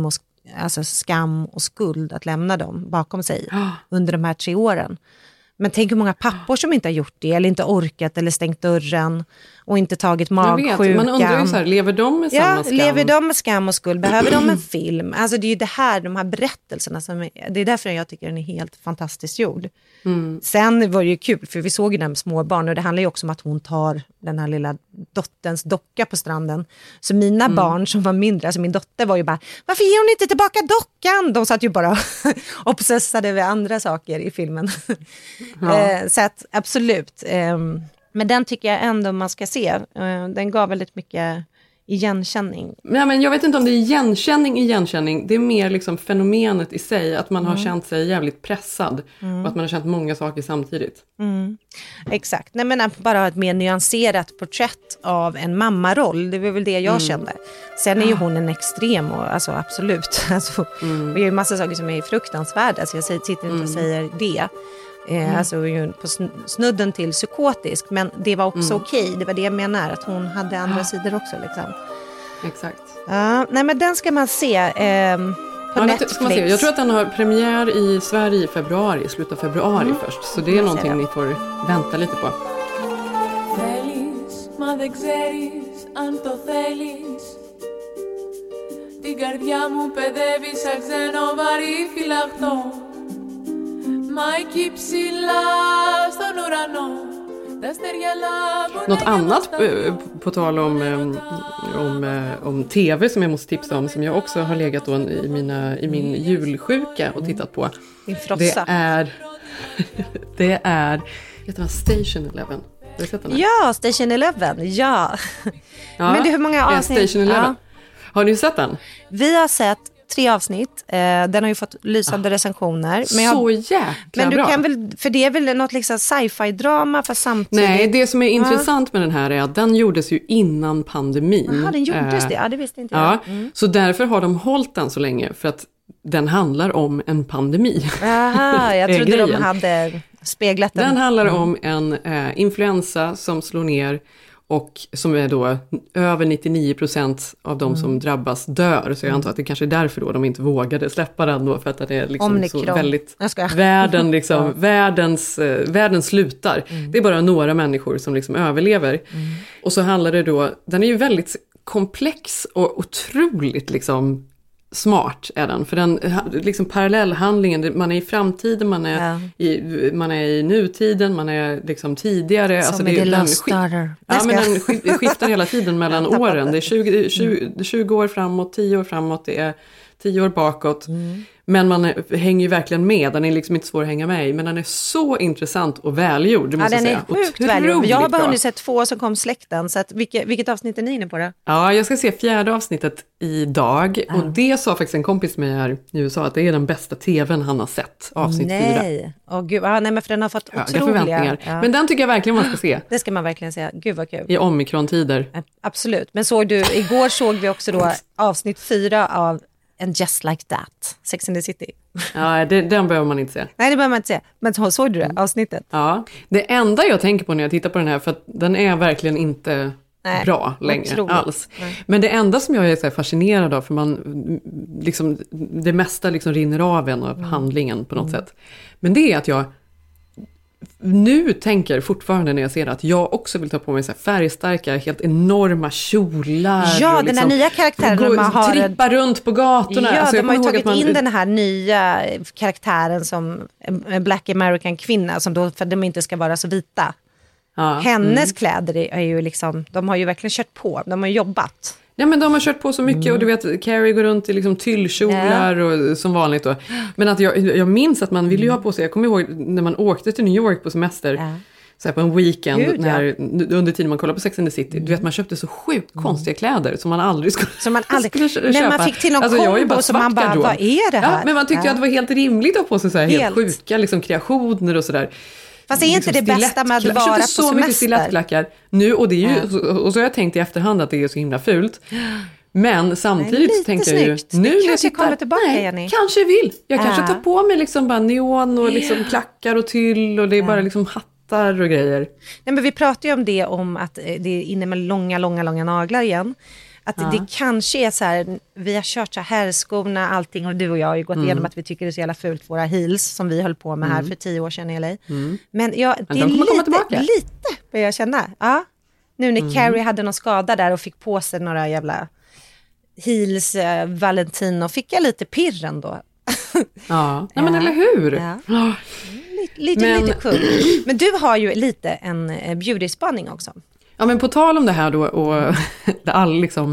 alltså skam och skuld att lämna dem bakom sig under de här tre åren. Men tänk hur många pappor som inte har gjort det, eller inte orkat, eller stängt dörren och inte tagit magsjukan. Man undrar ju så här, lever de med samma ja, skam? lever de med skam och skuld? Behöver de en film? Alltså det är ju det här, de här berättelserna som är, det är därför jag tycker den är helt fantastiskt gjord. Mm. Sen var det ju kul, för vi såg ju den med småbarn och det handlar ju också om att hon tar den här lilla dotterns docka på stranden. Så mina mm. barn som var mindre, alltså min dotter var ju bara, varför ger hon inte tillbaka dockan? De satt ju bara obsessade över andra saker i filmen. Ja. eh, så att absolut. Eh, men den tycker jag ändå man ska se. Eh, den gav väldigt mycket igenkänning. Ja, men jag vet inte om det är igenkänning igenkänning. Det är mer liksom fenomenet i sig. Att man har mm. känt sig jävligt pressad. Mm. Och att man har känt många saker samtidigt. Mm. Exakt. Nej, men att bara ha ett mer nyanserat porträtt av en mammaroll. Det var väl det jag mm. kände. Sen är ju hon en extrem. Och, alltså absolut. Alltså, mm. det är ju massa saker som är fruktansvärda. Så jag sitter inte mm. och säger det. Mm. Alltså på snudden till psykotisk. Men det var också mm. okej. Det var det jag menar. Att hon hade andra ja. sidor också liksom. Exakt. Ja, nej men den ska man se eh, på ja, Netflix. Ska man se. Jag tror att den har premiär i Sverige i februari. Slutet av februari mm. först. Så det är någonting ni får vänta lite på. Θέλεις, μα δεν ξέρεις αν το θέλεις. Την καρδιά μου παιδεύεις σαν ξένο βαρύ φυλαχτό. Något annat på tal om, om, om tv som jag måste tipsa om, som jag också har legat då i, mina, i min julsjuka och tittat på. Det är det är heter det Station Eleven. Har du sett den här? Ja, Station Eleven. Ja. ja. Men det, hur många avsnitt? Station Eleven. Ja. Har du sett den? Vi har sett tre avsnitt. Eh, den har ju fått lysande ah, recensioner. Men jag, så jäkla Men du bra. kan väl, för det är väl något liksom sci-fi-drama för samtidigt. Nej, det som är ah. intressant med den här är att den gjordes ju innan pandemin. Jaha, den gjordes eh, det. Ja, det visste inte ja, jag. Mm. Så därför har de hållit den så länge. För att den handlar om en pandemi. Jaha, jag trodde de hade speglat den. Den handlar mm. om en eh, influensa som slår ner. Och som är då över nittionio procent av de mm. som drabbas dör. Så jag antar att det kanske är därför då de inte vågade släppa den då. För att det är liksom Omikron. Så väldigt... Världen, liksom, ja. världens, eh, världen slutar. Mm. Det är bara några människor som liksom överlever. Mm. Och så handlar det då... Den är ju väldigt komplex och otroligt liksom... smart är den, för den liksom parallellhandlingen, man är i framtiden, man är, ja. i, man är i nutiden, man är liksom tidigare. Som alltså det, det, den, sk- ja, men den skiftar hela tiden mellan åren. Det är tjugo, tjugo, tjugo år framåt, tio år framåt, det är tio år bakåt. Mm. Men man är, hänger ju verkligen med. Den är liksom inte svår att hänga med i. Men den är så intressant och välgjord. Ja, den är sjukt välgjord. Jag har bara hunnit sett två som kom släkten. Så att, vilket, vilket avsnitt är ni inne på det? Ja, jag ska se fjärde avsnittet idag. Ah. Och det sa faktiskt en kompis med här i U S A att det är den bästa tvn han har sett. Avsnitt nej. fyra. Nej, oh, gud. Ah, nej, men för den har fått otroliga förväntningar. Ja. Men den tycker jag verkligen man ska se. Det ska man verkligen se. Gud vad kul. I omikron-tider. Absolut. Men såg du, igår såg vi också då avsnitt fyra av And Just Like That, Sex and the City. Ja, det, den behöver man inte se. Nej, det behöver man inte se. Men såg du det, avsnittet? Ja, det enda jag tänker på när jag tittar på den här, för att den är verkligen inte Nej, bra längre otroligt. alls. Nej. Men det enda som jag är så fascinerad av, för man liksom, det mesta liksom rinner av en av mm. handlingen på något mm. sätt. Men det är att jag nu tänker fortfarande när jag ser att jag också vill ta på mig så här färgstarka, helt enorma kjolar. Ja, och den här liksom nya karaktären. Gå, man har trippa runt på gatorna. Ja, alltså, de har ju tagit man... in den här nya karaktären som en Black American kvinna, som då, för att de inte ska vara så vita. Ja, Hennes mm. kläder är ju liksom, de har ju verkligen kört på, de har jobbat. Ja, men de har kört på så mycket mm. och du vet, Carrie går runt i liksom tyllkjolar ja. och som vanligt då. Men att jag, jag minns att man ville ju ha på sig, jag kommer ihåg när man åkte till New York på semester, ja. så här på en weekend, Gud, när, ja. under tiden man kollade på Sex and the City, mm. du vet, man köpte så sjukt mm. konstiga kläder som man aldrig skulle, som man aldrig, skulle köpa. Men man fick till någon alltså, kombo som man bara, vad är det här? Ja, men man tyckte ja. att det var helt rimligt att ha på sig så här helt, helt sjuka liksom, kreationer och sådär. Fast det är inte liksom det bästa med att vara på semester. Jag köpte så mycket stilettklackar nu, och, det är ju, ja. och så har jag tänkt i efterhand att det är så himla fult. Men samtidigt så tänkte jag ju, nu det kanske kommer tillbaka, nej, Jenny. kanske vill. Jag ja. kanske tar på mig liksom bara neon och liksom ja. klackar och tyll och det är ja. bara liksom hattar och grejer. Nej, men vi pratar ju om det, om att det är inne med långa, långa, långa naglar igen. Att Ja. det kanske är så här, vi har kört så här skorna, allting, och du och jag har ju gått Mm. igenom att vi tycker det är så jävla fult, våra heels som vi höll på med här för tio år sedan i L A. Mm. Men ja, det Men är de kommer komma lite, tillbaka. lite börjar jag känna. Ja. Nu när Mm. Carrie hade någon skada där och fick på sig några jävla heels, eh, Valentino, fick jag lite pirr ändå. Ja, nej, men Ja. eller hur? Ja. Ja. Lite, lite, Men- lite kul. Men du har ju lite en eh, beauty-spaning också. Ja, men på tal om det här då och all liksom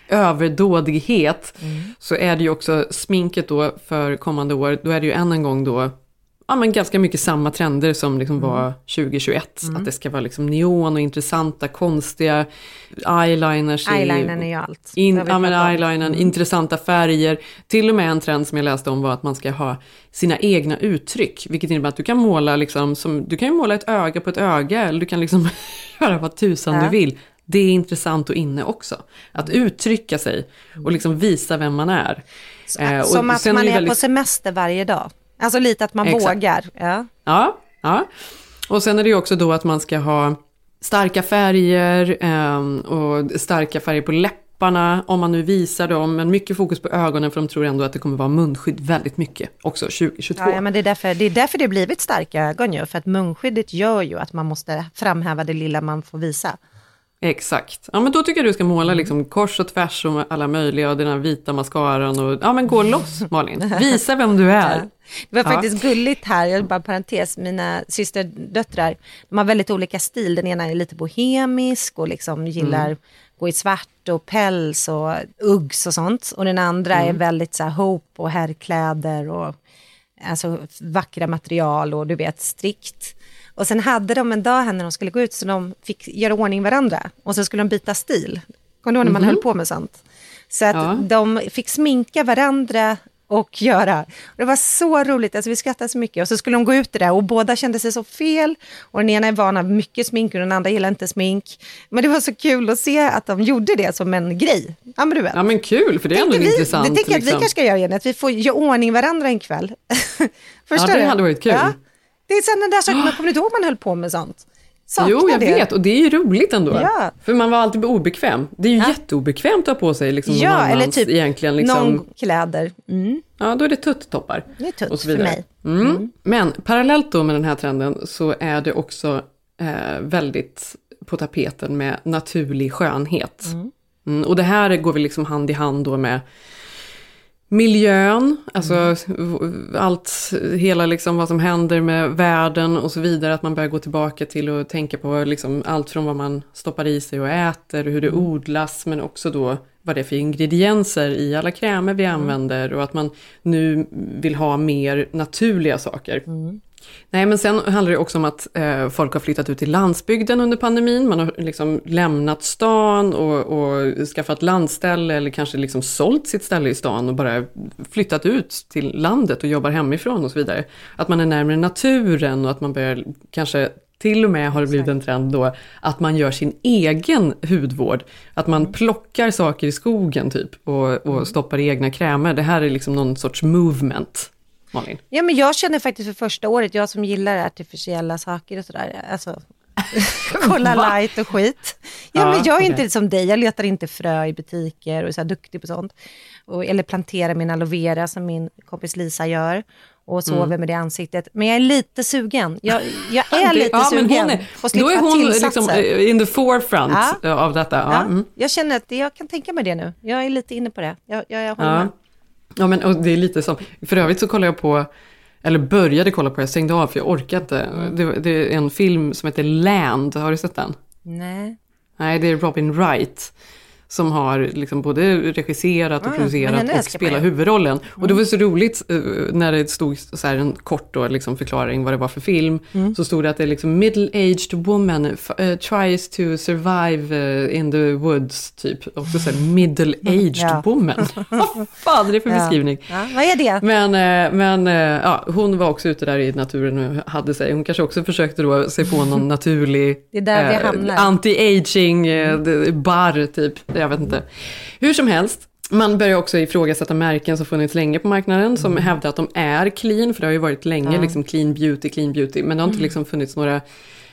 överdådighet så är det ju också sminket då för kommande år. Då är det ju än en gång då ja, men ganska mycket samma trender som liksom var tjugohundratjugoett. Mm. Att det ska vara liksom neon och intressanta, konstiga eyeliners. i- Eyelinern är ju allt. In, Det har vi ja, men pratat om. eyelinern, intressanta färger. Till och med en trend som jag läste om var att man ska ha sina egna uttryck. Vilket innebär att du kan måla liksom, som, du kan ju måla ett öga på ett öga. Eller du kan liksom göra vad tusan Ja. du vill. Det är intressant och inne också. Att uttrycka sig och liksom visa vem man är. Eh, och Som att sen man det är väldigt- på semester varje dag. Alltså lite att man Exakt. vågar. Ja. Ja, ja. Och sen är det ju också då att man ska ha starka färger ehm, och starka färger på läpparna om man nu visar dem. Men mycket fokus på ögonen för de tror ändå att det kommer vara munskydd väldigt mycket också tjugohundratjugotvå. Ja, ja, men det är, därför, det är därför det blivit starka ögon ju. För att munskyddet gör ju att man måste framhäva det lilla man får visa. Exakt. Ja, men då tycker jag du ska måla liksom kors och tvärs och alla möjliga och den här vita mascaran och ja, men gå loss Malin. Visa vem du är. Ja. Det var faktiskt gulligt här, jag bara parentes, mina systerdöttrar, de har väldigt olika stil. Den ena är lite bohemisk och liksom gillar Mm. gå i svart och päls och uggs och sånt. Och den andra Mm. är väldigt så här hope och herrkläder och alltså vackra material och du vet strikt. Och sen hade de en dag här när de skulle gå ut så de fick göra ordning varandra. Och så skulle de byta stil. Kommer du ihåg när man höll på med sånt? Så att Ja. de fick sminka varandra och göra. Och det var så roligt, alltså vi skrattade så mycket. Och så skulle de gå ut det där och båda kände sig så fel. Och den ena är van av mycket smink och den andra gillar inte smink. Men det var så kul att se att de gjorde det som en grej. Ja, men du vet. Ja, men kul, för det är ändå Tänkte vi, intressant. det tänker jag att vi liksom. kanske ska göra igen, att vi får göra ordning varandra en kväll. Förstår Ja, det du? hade varit kul. Ja. Det är sen den där saken, man kommer inte ihåg man höll på med sånt. Saknar Jo, jag det. vet. Och det är ju roligt ändå. Ja. För man var alltid obekväm. Det är ju Ja. jätteobekvämt att ha på sig liksom, Ja, någon eller annans typ egentligen. Liksom, någon kläder. Mm. Ja, då är det tutttoppar. Det är tutt och så för vidare. mig. Mm. Men parallellt då med den här trenden så är det också eh, väldigt på tapeten med naturlig skönhet. Mm, och det här går väl liksom hand i hand då med miljön, alltså allt, hela liksom vad som händer med världen och så vidare, att man börjar gå tillbaka till att tänka på liksom allt från vad man stoppar i sig och äter, hur det odlas, men också då vad det är för ingredienser i alla krämer vi använder och att man nu vill ha mer naturliga saker. Nej, men sen handlar det också om att eh, folk har flyttat ut till landsbygden under pandemin. Man har liksom lämnat stan och, och skaffat landställe eller kanske liksom sålt sitt ställe i stan och bara flyttat ut till landet och jobbar hemifrån och så vidare. Att man är närmare naturen och att man börjar kanske till och med har det blivit en trend då att man gör sin egen hudvård. Att man plockar saker i skogen typ och, och stoppar i egna krämer. Det här är liksom någon sorts movement. Malin. Ja, men jag känner faktiskt för första året, jag som gillar artificiella saker och sådär, alltså kolla light och skit. Ja, Ja, men jag är okej. inte som dig, jag letar inte frö i butiker och är så här duktig på sånt. Och, eller planterar min aloe vera som min kompis Lisa gör och sover Mm. med det i ansiktet. Men jag är lite sugen. Jag, jag är lite ja, men sugen hon är, på att då är slippa hon tillsatser. liksom eh, in the forefront Ja. av detta. Ja, Ja, mm. jag känner att det, jag kan tänka mig det nu. Jag är lite inne på det. Jag, jag, jag håller ja. med. ja men och det är lite som, för övrigt så kollar jag på, eller började kolla på, jag stängde av för jag orkade inte. Mm. Det, det är en film som heter Land, har du sett den? Nej. Nej, det är Robin Wright som har liksom både regisserat och Ah, men producerat den och älskar spelar man ju. huvudrollen. Och det var så roligt eh, när det stod så här en kort då, liksom förklaring vad det var för film. Mm. Så stod det att det är liksom middle-aged woman f- eh, tries to survive eh, in the woods typ. Också så här middle-aged Ja. woman. Vad fan är det för Ja. beskrivning? Ja, vad är det? Men, eh, men eh, ja, hon var också ute där i naturen och hade sig. Hon kanske också försökte då se på någon naturlig Det är där vi hamnar. anti-aging eh, bar typ. Jag vet inte. Hur som helst. Man börjar också ifrågasätta märken som funnits länge på marknaden som hävdar att de är clean, för det har ju varit länge Ja. liksom clean beauty, clean beauty, men det har inte liksom funnits några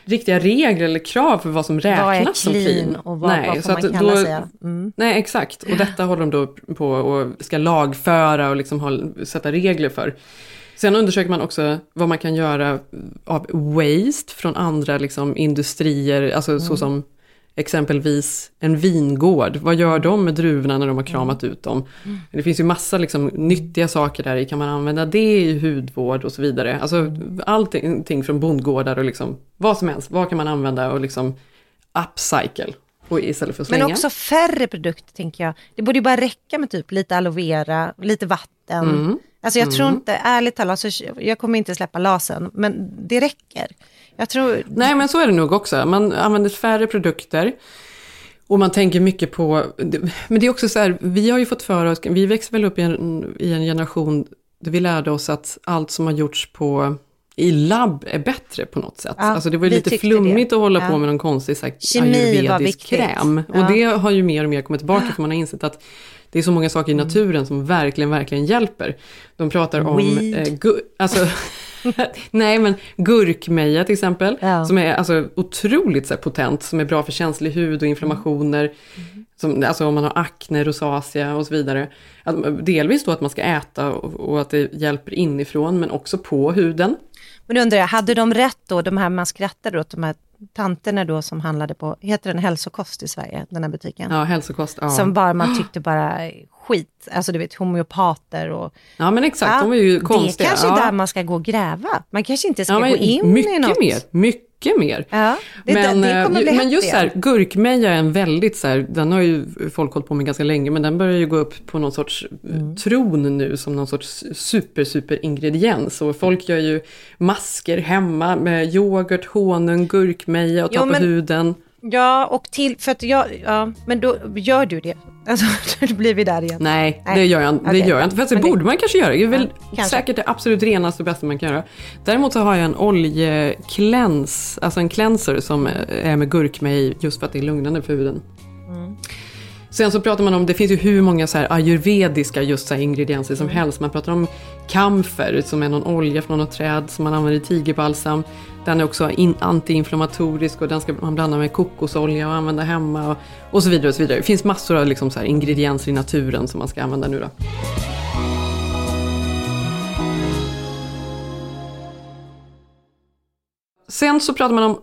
riktiga regler eller krav för vad som räknas som clean. Vad är clean och vad, nej, vad får så man att kalla då, sig? Mm. Nej, exakt. Och detta håller de då på och ska lagföra och liksom ha, sätta regler för. Sen undersöker man också vad man kan göra av waste från andra liksom, industrier, alltså mm. så som exempelvis en vingård. Vad gör de med druvorna när de har kramat mm. ut dem? Mm. Det finns ju massa liksom, nyttiga saker där i. Kan man använda det i hudvård och så vidare? Alltså allting från bondgårdar och liksom, vad som helst. Vad kan man använda och liksom upcycle? Och istället för att slänga. Men också färre produkter, tänker jag. Det borde ju bara räcka med typ lite aloe vera, lite vatten. Mm. Alltså jag mm. tror inte, ärligt talat, så jag kommer inte släppa lasen, men det räcker. Jag tror... Nej, men så är det nog också. Man använder färre produkter och man tänker mycket på... Men det är också så här, vi har ju fått för oss, vi växte väl upp i en, i en generation där vi lärde oss att allt som har gjorts på... i labb är bättre på något sätt. Ja, alltså det var ju lite flummigt det. Att hålla ja. På med någon konstig så här, ayurvedisk kräm. Ja. Och det har ju mer och mer kommit tillbaka för man har insett att det är så många saker i naturen som verkligen, verkligen hjälper. De pratar om... Eh, gu- alltså, nej, men gurkmeja till exempel. Ja. Som är alltså, otroligt så här, potent. Som är bra för känslig hud och inflammationer. Mm. Som, alltså om man har akne, rosacea och så vidare. Att, delvis då att man ska äta och, och att det hjälper inifrån. Men också på huden. Men undrar jag, hade de rätt då, de här man skrattade åt, de här tanterna då som handlade på, heter den hälsokost i Sverige, den här butiken? Ja, hälsokost, ja. Som bara man tyckte bara skit, alltså du vet, homeopater och... Ja, men exakt, ja, de är ju konstiga. Det är kanske ja. Där man ska gå och gräva. Man kanske inte ska ja, gå in mycket i något. Mer, mycket mer. Ja, det, men, det kommer bli men just så här, gurkmeja är en väldigt så här, den har ju folk hållit på med ganska länge, men den börjar ju gå upp på någon sorts mm. tron nu som någon sorts super, super ingrediens. Och folk gör ju masker hemma med yoghurt, honung, gurkmeja och ta på huden. Ja, och till, för att jag, ja, men då gör du det. Alltså, då blir vi där igen. Nej, Nej. det gör jag, det okay. gör jag inte. För att det borde man kanske göra. Det är väl ja, säkert det absolut renaste och bästa man kan göra. Däremot så har jag en oljekläns, alltså en cleanser som är med gurkmeja just för att det är lugnande för huden. Mm. Sen så pratar man om, det finns ju hur många så här ayurvediska just så här ingredienser som mm. helst. Man pratar om kamfer som är någon olja från något träd som man använder i tigerbalsam. Den är också in, antiinflammatorisk och den ska man blanda med kokosolja och använda hemma och, och så vidare och så vidare. Det finns massor av liksom så här ingredienser i naturen som man ska använda nu då. Sen så pratar man om...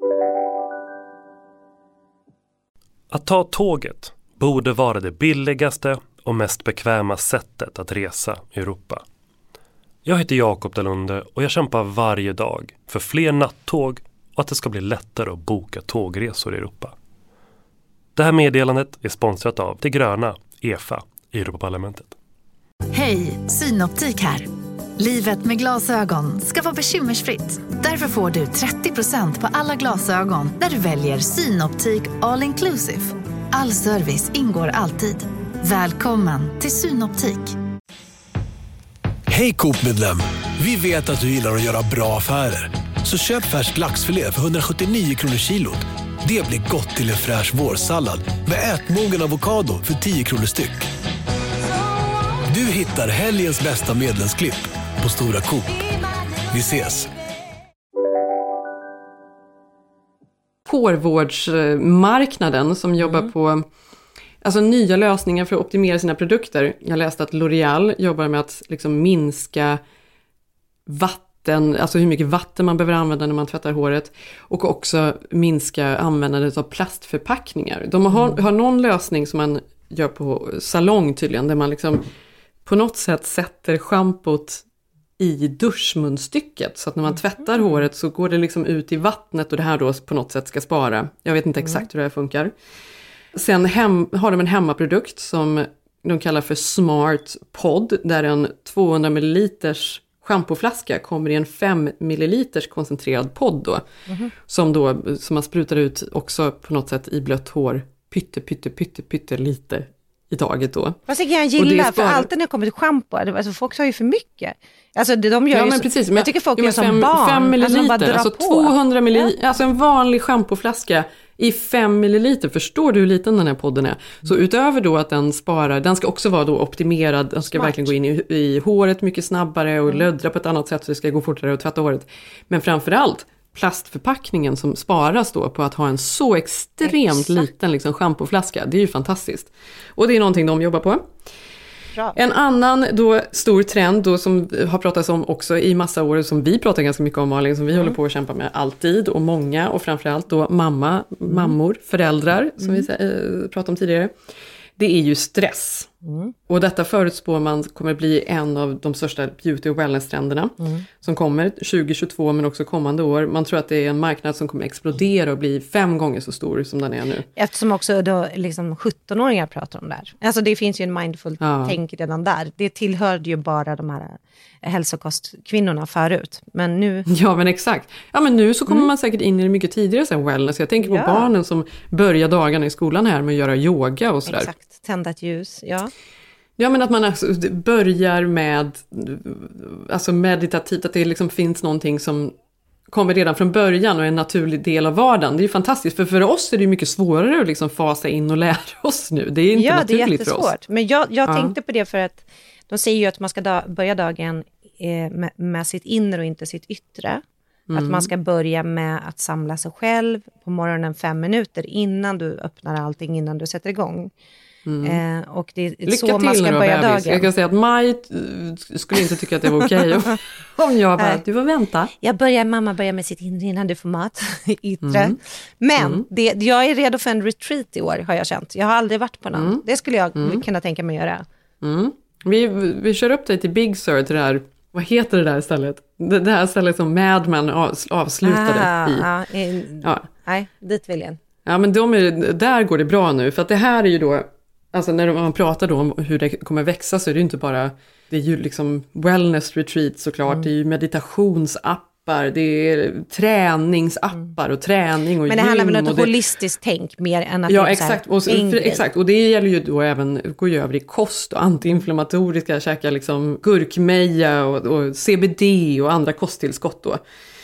Att ta tåget borde vara det billigaste och mest bekväma sättet att resa i Europa. Jag heter Jakob Dalunde och jag kämpar varje dag för fler nattåg och att det ska bli lättare att boka tågresor i Europa. Det här meddelandet är sponsrat av det gröna E F A i Europaparlamentet. Hej, Synoptik här. Livet med glasögon ska vara bekymmersfritt. Därför får du trettio procent på alla glasögon när du väljer Synoptik All Inclusive. All service ingår alltid. Välkommen till Synoptik. Hej Coop-medlem! Vi vet att du gillar att göra bra affärer. Så köp färsk laxfilé för hundrasjuttionio kronor kilot. Det blir gott till en fräsch vårsallad med ätmogen avokado för tio kronor styck. Du hittar helgens bästa medlemsklipp på Stora Coop. Vi ses! Hårvårdsmarknaden som jobbar mm. på alltså, nya lösningar för att optimera sina produkter. Jag läste att L'Oreal jobbar med att liksom, minska vatten, alltså hur mycket vatten man behöver använda när man tvättar håret. Och också minska användandet av plastförpackningar. De har, mm. har någon lösning som man gör på salong tydligen, där man liksom på något sätt sätter schampot i duschmunstycket. Så att när man tvättar mm. håret så går det liksom ut i vattnet och det här då på något sätt ska spara. Jag vet inte exakt mm. hur det här funkar. Sen hem, har de en hemmaprodukt som de kallar för Smart Pod. Där en tvåhundra milliliters schampoflaska kommer i en fem milliliters koncentrerad podd då. Mm. Som då som man sprutar ut också på något sätt i blött hår. Pytte, pytte, pytte, pytte lite i taget då. Vad ska jag gilla? För alltid när det kommer till schampo, alltså folk har ju för mycket. Alltså de gör ja, ju men så, precis, men, jag tycker folk jo, gör som fem, barn. fem milliliter, alltså, alltså tvåhundra milliliter, ja. Alltså en vanlig schampoflaska i fem milliliter. Förstår du hur liten den här podden är? Så utöver då att den sparar, den ska också vara då optimerad, den ska Smart. verkligen gå in i, i håret mycket snabbare och mm. löddra på ett annat sätt så det ska gå fortare att tvätta håret. Men framförallt, plastförpackningen som sparas då på att ha en så extremt Exakt. liten liksom schampoflaska. Det är ju fantastiskt. Och det är någonting de jobbar på. Bra. En annan då stor trend då som har pratats om också i massa år, som vi pratar ganska mycket om, Malin, som vi mm. håller på att kämpa med alltid och många, och framförallt då mamma, mm. mammor, föräldrar som mm. vi äh, pratade om tidigare. Det är ju stress. Mm. Och detta förutspår man kommer bli en av de största beauty- och wellness-trenderna mm. som kommer tjugo tjugotvå men också kommande år. Man tror att det är en marknad som kommer explodera och bli fem gånger så stor som den är nu. Eftersom också då liksom sjuttonåringar pratar om det här. Alltså det finns ju en mindful ja. tänk redan där. Det tillhörde ju bara de här hälsokostkvinnorna förut. Men nu... Ja, men exakt. Ja, men nu så kommer mm. man säkert in i det mycket tidigare sen wellness. Jag tänker på ja. barnen som börjar dagarna i skolan här med att göra yoga och sådär. Exakt, tända ett ljus, ja. Ja, men att man alltså börjar med alltså meditativt, att det liksom finns någonting som kommer redan från början och är en naturlig del av vardagen. Det är ju fantastiskt, för för oss är det mycket svårare att liksom fasa in och lära oss nu. Det är inte ja, naturligt för oss. Ja, det är jättesvårt. Men jag, jag ja. tänkte på det för att de säger ju att man ska da- börja dagen eh, med, med sitt inre och inte sitt yttre. Mm. Att man ska börja med att samla sig själv på morgonen fem minuter innan du öppnar allting, innan du sätter igång. Mm. Eh, och det är Lycka så man ska börja bebis. dagen. Jag kan säga att Maj skulle inte tycka att det var okej okay om jag bara, du får vänta. Jag börjar, mamma börjar med sitt inre innan du får mat, yttre. Mm. Men mm. Det, jag är redo för en retreat i år, har jag känt. Jag har aldrig varit på någon. Mm. Det skulle jag mm. kunna tänka mig göra. Mm. Vi, vi kör upp dig till Big Sur, till det här, vad heter det där stället? Det, det här stället som Mad Men avslutade ah, i. Ah, in, ja. Nej, dit vill jag. Ja, men de är, där går det bra nu. För att det här är ju då, alltså när man pratar då om hur det kommer växa, så är det ju inte bara, det är ju liksom wellness retreat såklart, mm. det är ju meditationsappar, det är träningsappar och träning och men det gym. handlar väl om ett det... holistiskt tänk mer än att ja, det är exakt. Och, för, exakt, och det gäller ju då även, gå över i kost och antiinflammatoriska, käka liksom gurkmeja och, och C B D och andra kosttillskott då.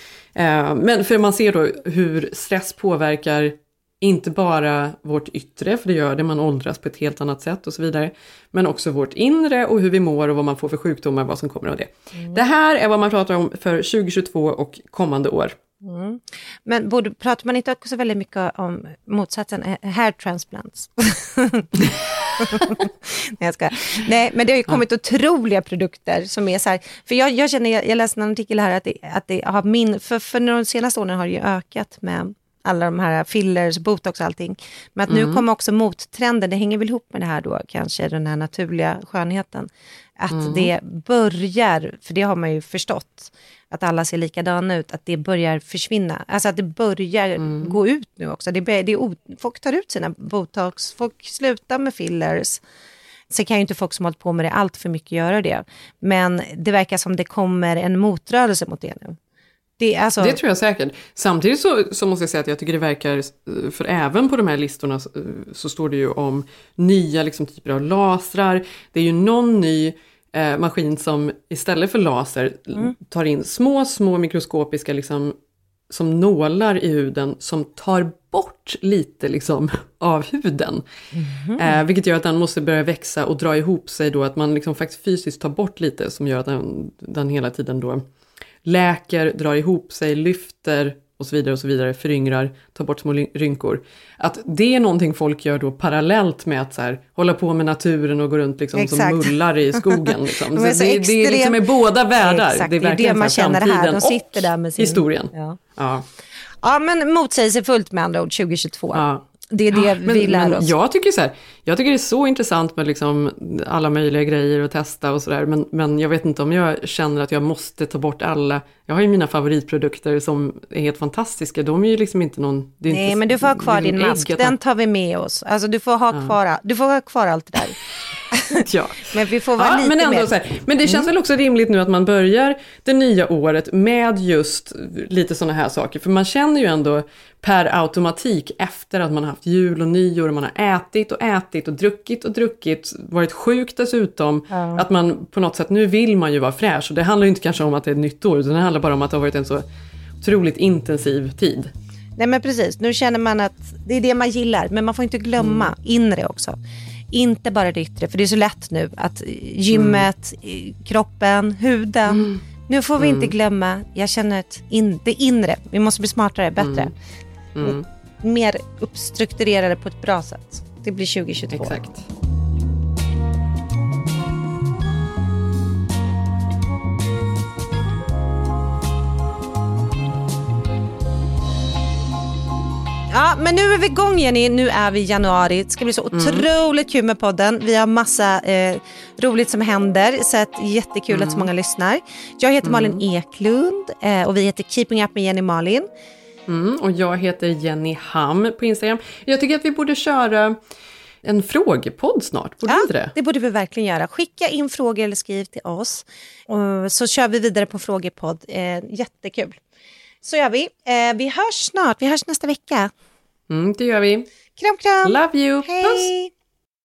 Eh, men för man ser då hur stress påverkar inte bara vårt yttre, för det gör det, man åldras på ett helt annat sätt och så vidare. Men också vårt inre och hur vi mår och vad man får för sjukdomar, vad som kommer av det. Mm. Det här är vad man pratar om för tjugo tjugotvå och kommande år. Mm. Men borde, pratar man inte också väldigt mycket om motsatsen, hair transplants? Nej, jag ska. Nej, men det har ju kommit ja. otroliga produkter som är så här, för jag, jag känner, jag, jag läste en artikel här att det, att det har min, för, för de senaste åren har det ju ökat med alla de här fillers, botox och allting. Men att mm. nu kommer också mottrenden, det hänger väl ihop med det här då, kanske den här naturliga skönheten. Att mm. det börjar, för det har man ju förstått, att alla ser likadana ut, att det börjar försvinna. Alltså att det börjar mm. gå ut nu också. Det börjar, det är, folk tar ut sina botox, folk slutar med fillers. Så kan ju inte folk som hållit på med det allt för mycket göra det. Men det verkar som det kommer en motrörelse mot det nu. Det, alltså... det tror jag säkert. Samtidigt så, så måste jag säga att jag tycker det verkar, för även på de här listorna så, så står det ju om nya liksom, typer av lasrar. Det är ju någon ny eh, maskin som istället för laser mm. tar in små, små mikroskopiska liksom, som nålar i huden som tar bort lite liksom, av huden. Mm. Eh, vilket gör att den måste börja växa och dra ihop sig då, att man liksom, faktiskt fysiskt tar bort lite, som gör att den, den hela tiden då läker, drar ihop sig, lyfter och så vidare och så vidare, föryngrar, tar bort små rynkor. Att det är någonting folk gör då parallellt med att så här, hålla på med naturen och gå runt liksom, som mullar i skogen. Liksom. Så det, extrem... det är liksom i båda världar. Exakt, det är verkligen det man känner det här. De sitter där med sin... historien. Ja. Ja. Ja, men motsägelsefullt med andra ord tjugo tjugotvå. Ja. Det är det ja, vi men, lär men oss. Jag tycker så här, jag tycker det är så intressant med liksom alla möjliga grejer att testa och sådär. Men, men jag vet inte om jag känner att jag måste ta bort alla. Jag har ju mina favoritprodukter som är helt fantastiska. De är ju liksom inte någon... Det är Nej, inte, men du får ha kvar din mask. Den tar vi med oss. Alltså du får ha ja. kvar, du får ha kvar allt det där. Ja. Men vi får vara ja, lite men ändå mer. Så här, men det känns mm. väl också rimligt nu att man börjar det nya året med just lite sådana här saker. För man känner ju ändå per automatik efter att man har haft jul och nyår och man har ätit och ätit och druckit och druckit, varit sjuk dessutom, ja. att man på något sätt, nu vill man ju vara fräsch. Och det handlar ju inte kanske om att det är ett nytt år, utan det handlar bara om att det har varit en så otroligt intensiv tid. Nej, men precis, nu känner man att det är det man gillar, men man får inte glömma mm. inre också. Inte bara det yttre, för det är så lätt nu att gymmet, mm. kroppen, huden, mm. Nu får vi Mm. inte glömma, jag känner att in, det inre, vi måste bli smartare, bättre. Mm. Mm. Mer uppstrukturerade på ett bra sätt. Det blir tjugo tjugotvå. Exakt. Ja, men nu är vi igång, Jenny. Nu är vi i januari. Det ska bli så otroligt kul med podden. Vi har massa eh, roligt som händer. Så att jättekul mm. att så många lyssnar. Jag heter Malin mm. Eklund eh, och vi heter Keeping Up med Jenny Malin. Mm, och jag heter Jenny Ham på Instagram. Jag tycker att vi borde köra en frågepodd snart. Borde ja, inte det? det borde vi verkligen göra. Skicka in frågor eller skriv till oss. Och så kör vi vidare på frågepodd. Eh, jättekul. Så gör vi. Eh, vi hörs snart. Vi hörs nästa vecka. Mm, det gör vi. Kram, kram. Love you. Hej. Puss.